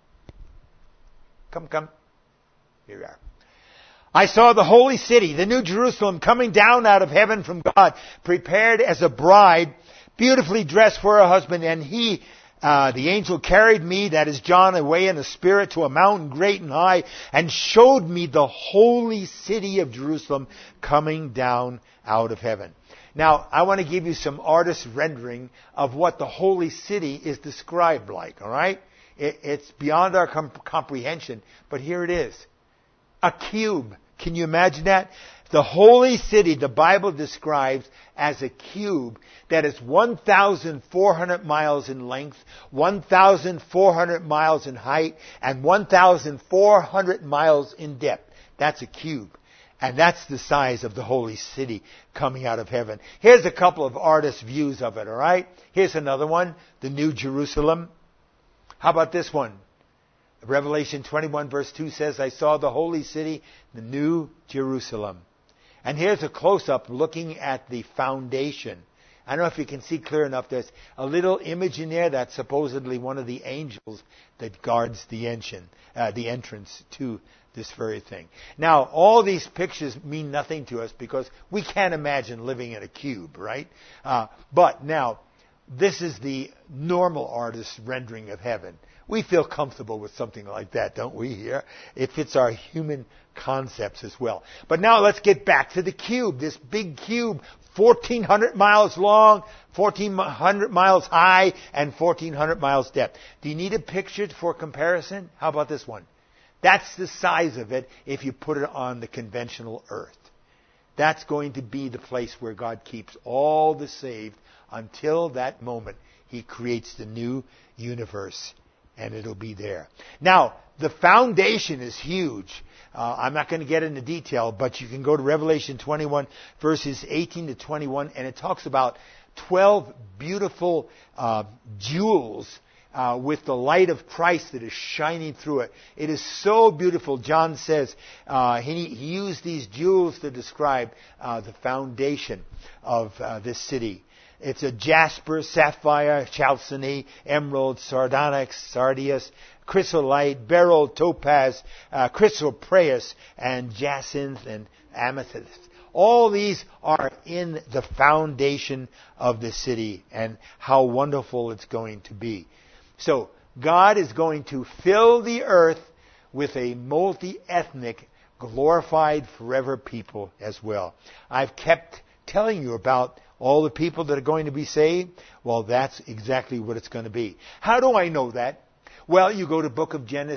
Come. Here we are. I saw the holy city, the New Jerusalem, coming down out of heaven from God, prepared as a bride, beautifully dressed for her husband. And he, the angel, carried me, that is John, away in the Spirit to a mountain great and high, and showed me the holy city of Jerusalem coming down out of heaven. Now, I want to give you some artist rendering of what the holy city is described like, all right? It's beyond our comprehension, but here it is. A cube. Can you imagine that? The holy city, the Bible describes as a cube that is 1,400 miles in length, 1,400 miles in height, and 1,400 miles in depth. That's a cube. And that's the size of the holy city coming out of heaven. Here's a couple of artist views of it, all right? Here's another one, the New Jerusalem. How about this one? Revelation 21 verse 2 says, I saw the holy city, the New Jerusalem. And here's a close-up looking at the foundation. I don't know if you can see clear enough. There's a little image in there that's supposedly one of the angels that guards the entrance to this very thing. Now, all these pictures mean nothing to us because we can't imagine living in a cube, right? But now, this is the normal artist's rendering of heaven. We feel comfortable with something like that, don't we, here? It fits our human concepts as well. But now let's get back to the cube, this big cube, 1,400 miles long, 1,400 miles high, and 1,400 miles depth. Do you need a picture for comparison? How about this one? That's the size of it if you put it on the conventional earth. That's going to be the place where God keeps all the saved until that moment He creates the new universe. And it'll be there. Now, the foundation is huge. I'm not going to get into detail, but you can go to Revelation 21, verses 18 to 21, and it talks about 12 beautiful jewels with the light of Christ that is shining through it. It is so beautiful. John says he used these jewels to describe the foundation of this city. It's a jasper, sapphire, chalcedony, emerald, sardonyx, sardius, chrysolite, beryl, topaz, chrysoprase, and jacinth and amethyst. All these are in the foundation of the city, and how wonderful it's going to be. So, God is going to fill the earth with a multi-ethnic, glorified forever people as well. I've kept telling you about all the people that are going to be saved. Well, that's exactly what it's going to be. How do I know that? Well, you go to the book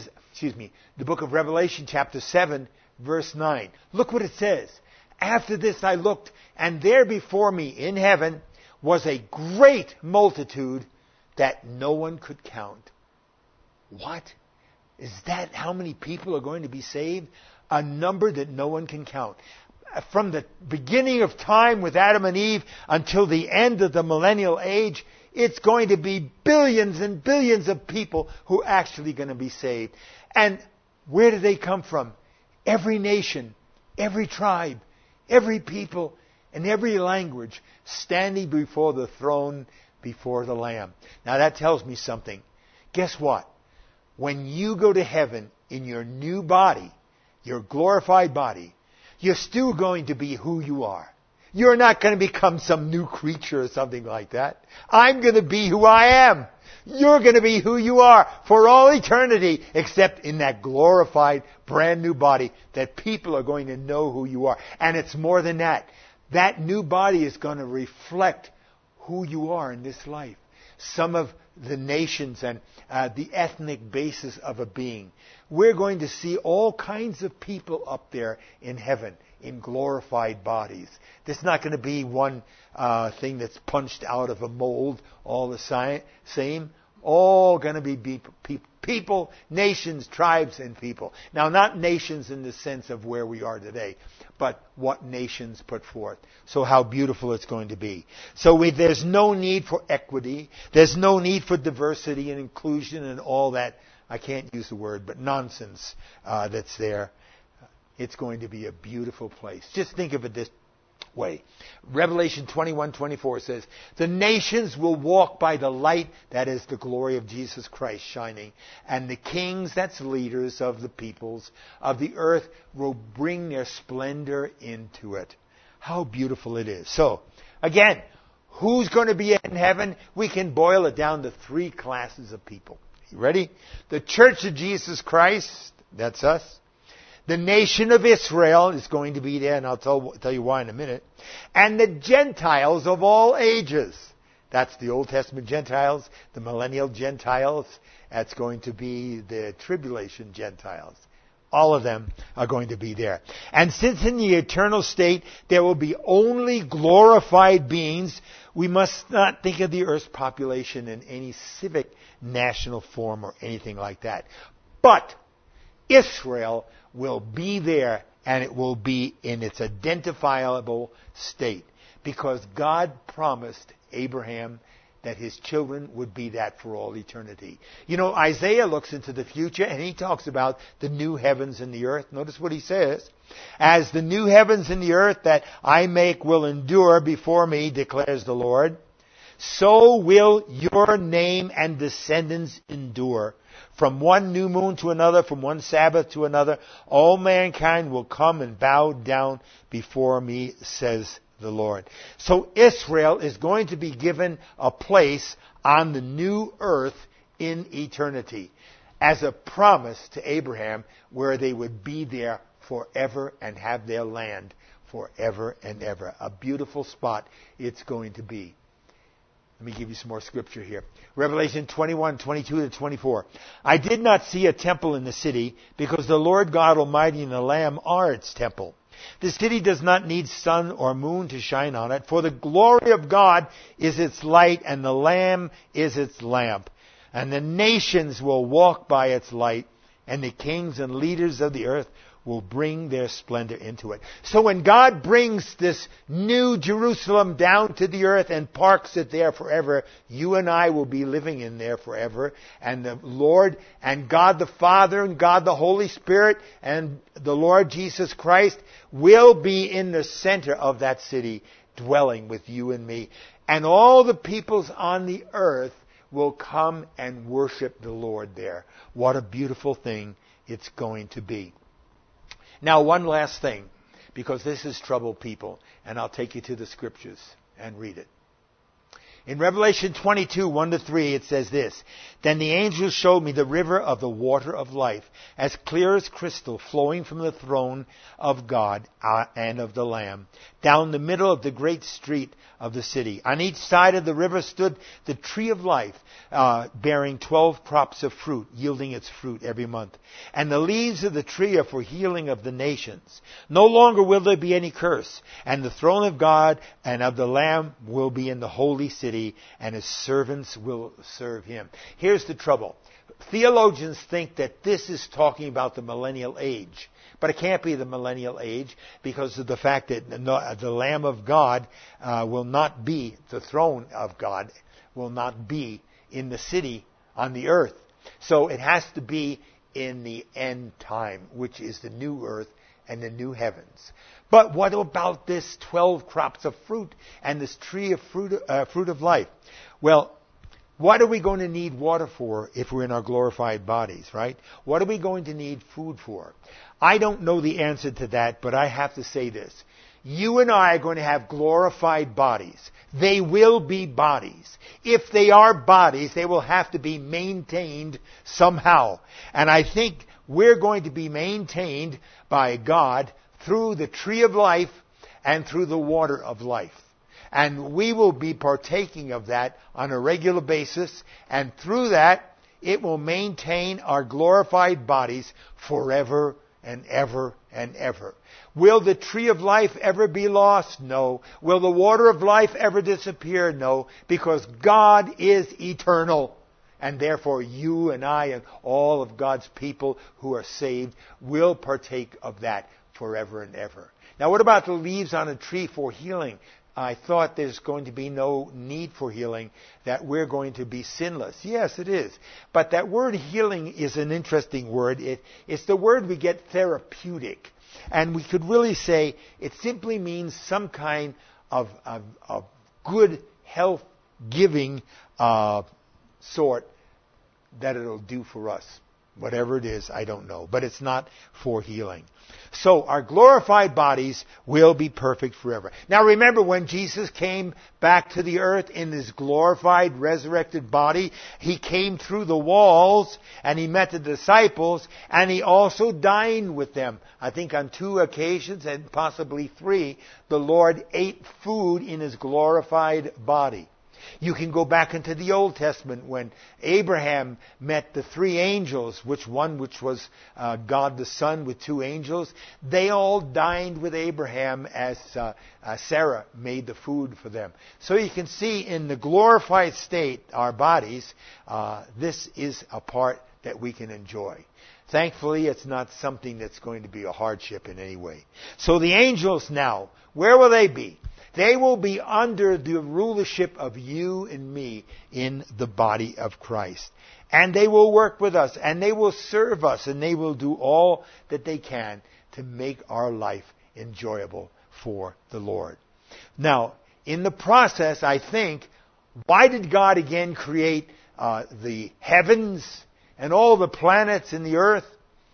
of Revelation chapter 7, verse 9. Look what it says. After this I looked, and there before me in heaven was a great multitude that no one could count. What? Is that how many people are going to be saved? A number that no one can count. From the beginning of time with Adam and Eve until the end of the millennial age, it's going to be billions and billions of people who are actually going to be saved. And where do they come from? Every nation, every tribe, every people, and every language standing before the throne, before the Lamb. Now that tells me something. Guess what? When you go to heaven in your new body, your glorified body, you're still going to be who you are. You're not going to become some new creature or something like that. I'm going to be who I am. You're going to be who you are for all eternity, except in that glorified, brand new body that people are going to know who you are. And it's more than that. That new body is going to reflect who you are in this life. some of the nations and the ethnic basis of a being. We're going to see all kinds of people up there in heaven in glorified bodies. There's not going to be one thing that's punched out of a mold, all the same. All going to be people, nations, tribes, and people. Now, not nations in the sense of where we are today, but what nations put forth. So how beautiful it's going to be. So there's no need for equity. There's no need for diversity and inclusion and all that, I can't use the word, but nonsense that's there. It's going to be a beautiful place. Just think of it this way. Revelation 21:24 says, the nations will walk by the light, that is the glory of Jesus Christ shining, and the kings, that's leaders of the peoples of the earth, will bring their splendor into it. How beautiful it is. So, again, who's going to be in heaven? We can boil it down to three classes of people. You ready? The Church of Jesus Christ, that's us. The nation of Israel is going to be there, and I'll tell you why in a minute. And the Gentiles of all ages. That's the Old Testament Gentiles, the millennial Gentiles. That's going to be the tribulation Gentiles. All of them are going to be there. And since in the eternal state there will be only glorified beings, we must not think of the earth's population in any civic national form or anything like that. But Israel will be there, and it will be in its identifiable state, because God promised Abraham that his children would be that for all eternity. You know, Isaiah looks into the future, and he talks about the new heavens and the earth. Notice what he says. As the new heavens and the earth that I make will endure before me, declares the Lord, so will your name and descendants endure. From one new moon to another, from one Sabbath to another, all mankind will come and bow down before me, says the Lord. So Israel is going to be given a place on the new earth in eternity as a promise to Abraham, where they would be there forever and have their land forever and ever. A beautiful spot it's going to be. Let me give you some more scripture here. Revelation 21:22-24. I did not see a temple in the city, because the Lord God Almighty and the Lamb are its temple. The city does not need sun or moon to shine on it, for the glory of God is its light, and the Lamb is its lamp. And the nations will walk by its light, and the kings and leaders of the earth will bring their splendor into it. So when God brings this new Jerusalem down to the earth and parks it there forever, you and I will be living in there forever. And the Lord and God the Father and God the Holy Spirit and the Lord Jesus Christ will be in the center of that city, dwelling with you and me. And all the peoples on the earth will come and worship the Lord there. What a beautiful thing it's going to be. Now, one last thing, because this has troubled people, and I'll take you to the scriptures and read it. In Revelation 22:1-3, it says this, Then the angel showed me the river of the water of life, as clear as crystal, flowing from the throne of God and of the Lamb, down the middle of the great street of the city. On each side of the river stood the tree of life, bearing 12 crops of fruit, yielding its fruit every month. And the leaves of the tree are for healing of the nations. No longer will there be any curse, and the throne of God and of the Lamb will be in the holy city, and his servants will serve him. Here's the trouble. Theologians think that this is talking about the millennial age. But it can't be the millennial age, because of the fact that the Lamb of God will not be, the throne of God will not be in the city on the earth. So it has to be in the end time, which is the new earth and the new heavens. But what about this 12 crops of fruit and this tree of fruit of life? Well, what are we going to need water for if we're in our glorified bodies, right? What are we going to need food for? I don't know the answer to that, but I have to say this. You and I are going to have glorified bodies. They will be bodies. If they are bodies, they will have to be maintained somehow. And I think we're going to be maintained by God through the tree of life and through the water of life. And we will be partaking of that on a regular basis. And through that, it will maintain our glorified bodies forever and ever and ever. Will the tree of life ever be lost? No. Will the water of life ever disappear? No. Because God is eternal. And therefore you and I and all of God's people who are saved will partake of that forever and ever. Now what about the leaves on a tree for healing? I thought there's going to be no need for healing, that we're going to be sinless. Yes, it is. But that word healing is an interesting word. It's the word we get therapeutic. And we could really say it simply means some kind of good health-giving sort that it'll do for us. Whatever it is, I don't know. But it's not for healing. So our glorified bodies will be perfect forever. Now remember, when Jesus came back to the earth in his glorified, resurrected body, he came through the walls and he met the disciples and he also dined with them. I think on 2 occasions and possibly 3, the Lord ate food in his glorified body. You can go back into the Old Testament when Abraham met the 3 angels, which was God the Son with 2 angels. They all dined with Abraham as Sarah made the food for them. So you can see in the glorified state, our bodies, this is a part that we can enjoy. Thankfully, it's not something that's going to be a hardship in any way. So the angels now, where will they be? They will be under the rulership of you and me in the body of Christ. And they will work with us, and they will serve us, and they will do all that they can to make our life enjoyable for the Lord. Now, in the process, I think, why did God again create the heavens and all the planets in the earth?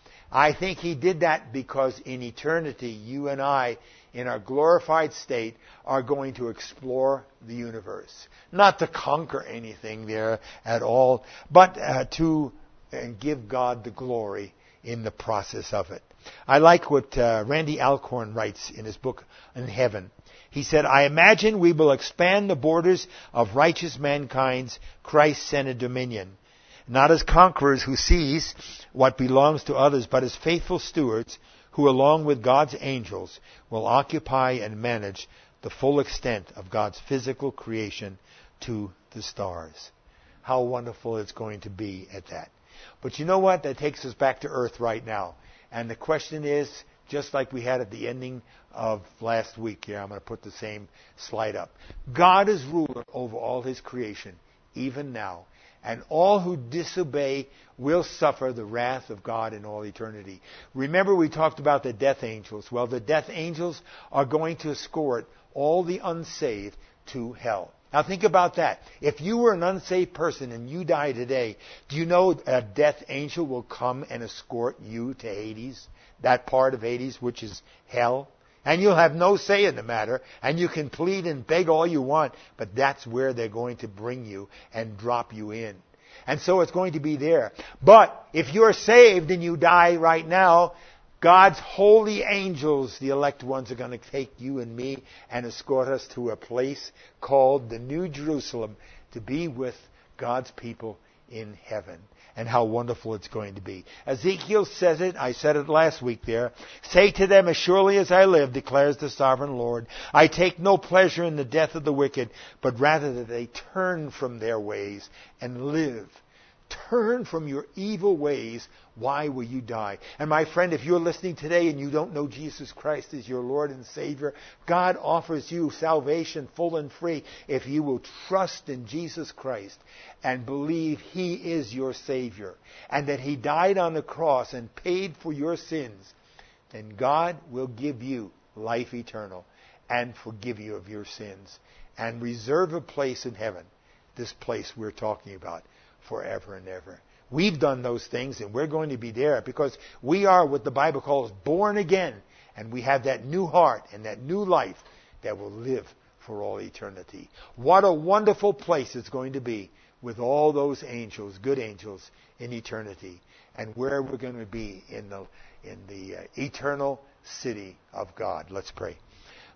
I think he did that because in eternity, you and I, in our glorified state, are going to explore the universe. Not to conquer anything there at all, but to give God the glory in the process of it. I like what Randy Alcorn writes in his book In Heaven. He said, I imagine we will expand the borders of righteous mankind's Christ-centered dominion, not as conquerors who seize what belongs to others, but as faithful stewards who, along with God's angels, will occupy and manage the full extent of God's physical creation to the stars. How wonderful it's going to be at that. But you know what? That takes us back to earth right now. And the question is, just like we had at the ending of last week here, I'm going to put the same slide up. God is ruler over all his creation, even now. And all who disobey will suffer the wrath of God in all eternity. Remember, we talked about the death angels. Well, the death angels are going to escort all the unsaved to hell. Now think about that. If you were an unsaved person and you die today, do you know a death angel will come and escort you to Hades? That part of Hades, which is hell. And you'll have no say in the matter, and you can plead and beg all you want, but that's where they're going to bring you and drop you in. And so it's going to be there. But if you're saved and you die right now, God's holy angels, the elect ones, are going to take you and me and escort us to a place called the New Jerusalem to be with God's people in heaven. And how wonderful it's going to be. Ezekiel says it, I said it last week there. Say to them, as surely as I live, declares the sovereign Lord, I take no pleasure in the death of the wicked, but rather that they turn from their ways and live. Turn from your evil ways. Why will you die? And my friend, if you're listening today and you don't know Jesus Christ as your Lord and Savior, God offers you salvation full and free if you will trust in Jesus Christ and believe He is your Savior and that He died on the cross and paid for your sins. Then God will give you life eternal and forgive you of your sins and reserve a place in heaven, this place we're talking about, forever and ever. We've done those things and we're going to be there because we are what the Bible calls born again, and we have that new heart and that new life that will live for all eternity. What a wonderful place it's going to be with all those angels, good angels, in eternity, and where we're going to be in the eternal city of God. Let's pray.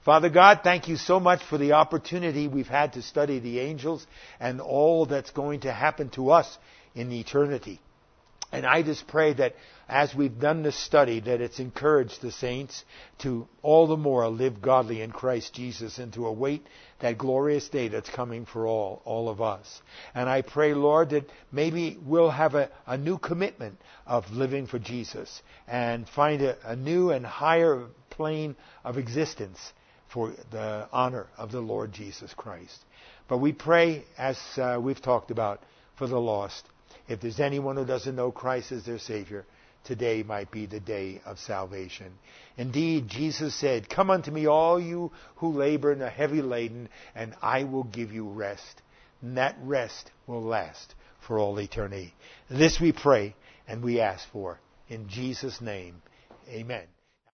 Father God, thank you so much for the opportunity we've had to study the angels and all that's going to happen to us in eternity. And I just pray that as we've done this study, that it's encouraged the saints to all the more live godly in Christ Jesus and to await that glorious day that's coming for all of us. And I pray, Lord, that maybe we'll have a new commitment of living for Jesus and find a new and higher plane of existence for the honor of the Lord Jesus Christ. But we pray, as we've talked about, for the lost. If there's anyone who doesn't know Christ as their Savior, today might be the day of salvation. Indeed, Jesus said, "Come unto me, all you who labor and are heavy laden, and I will give you rest." And that rest will last for all eternity. This we pray and we ask for. In Jesus' name, amen.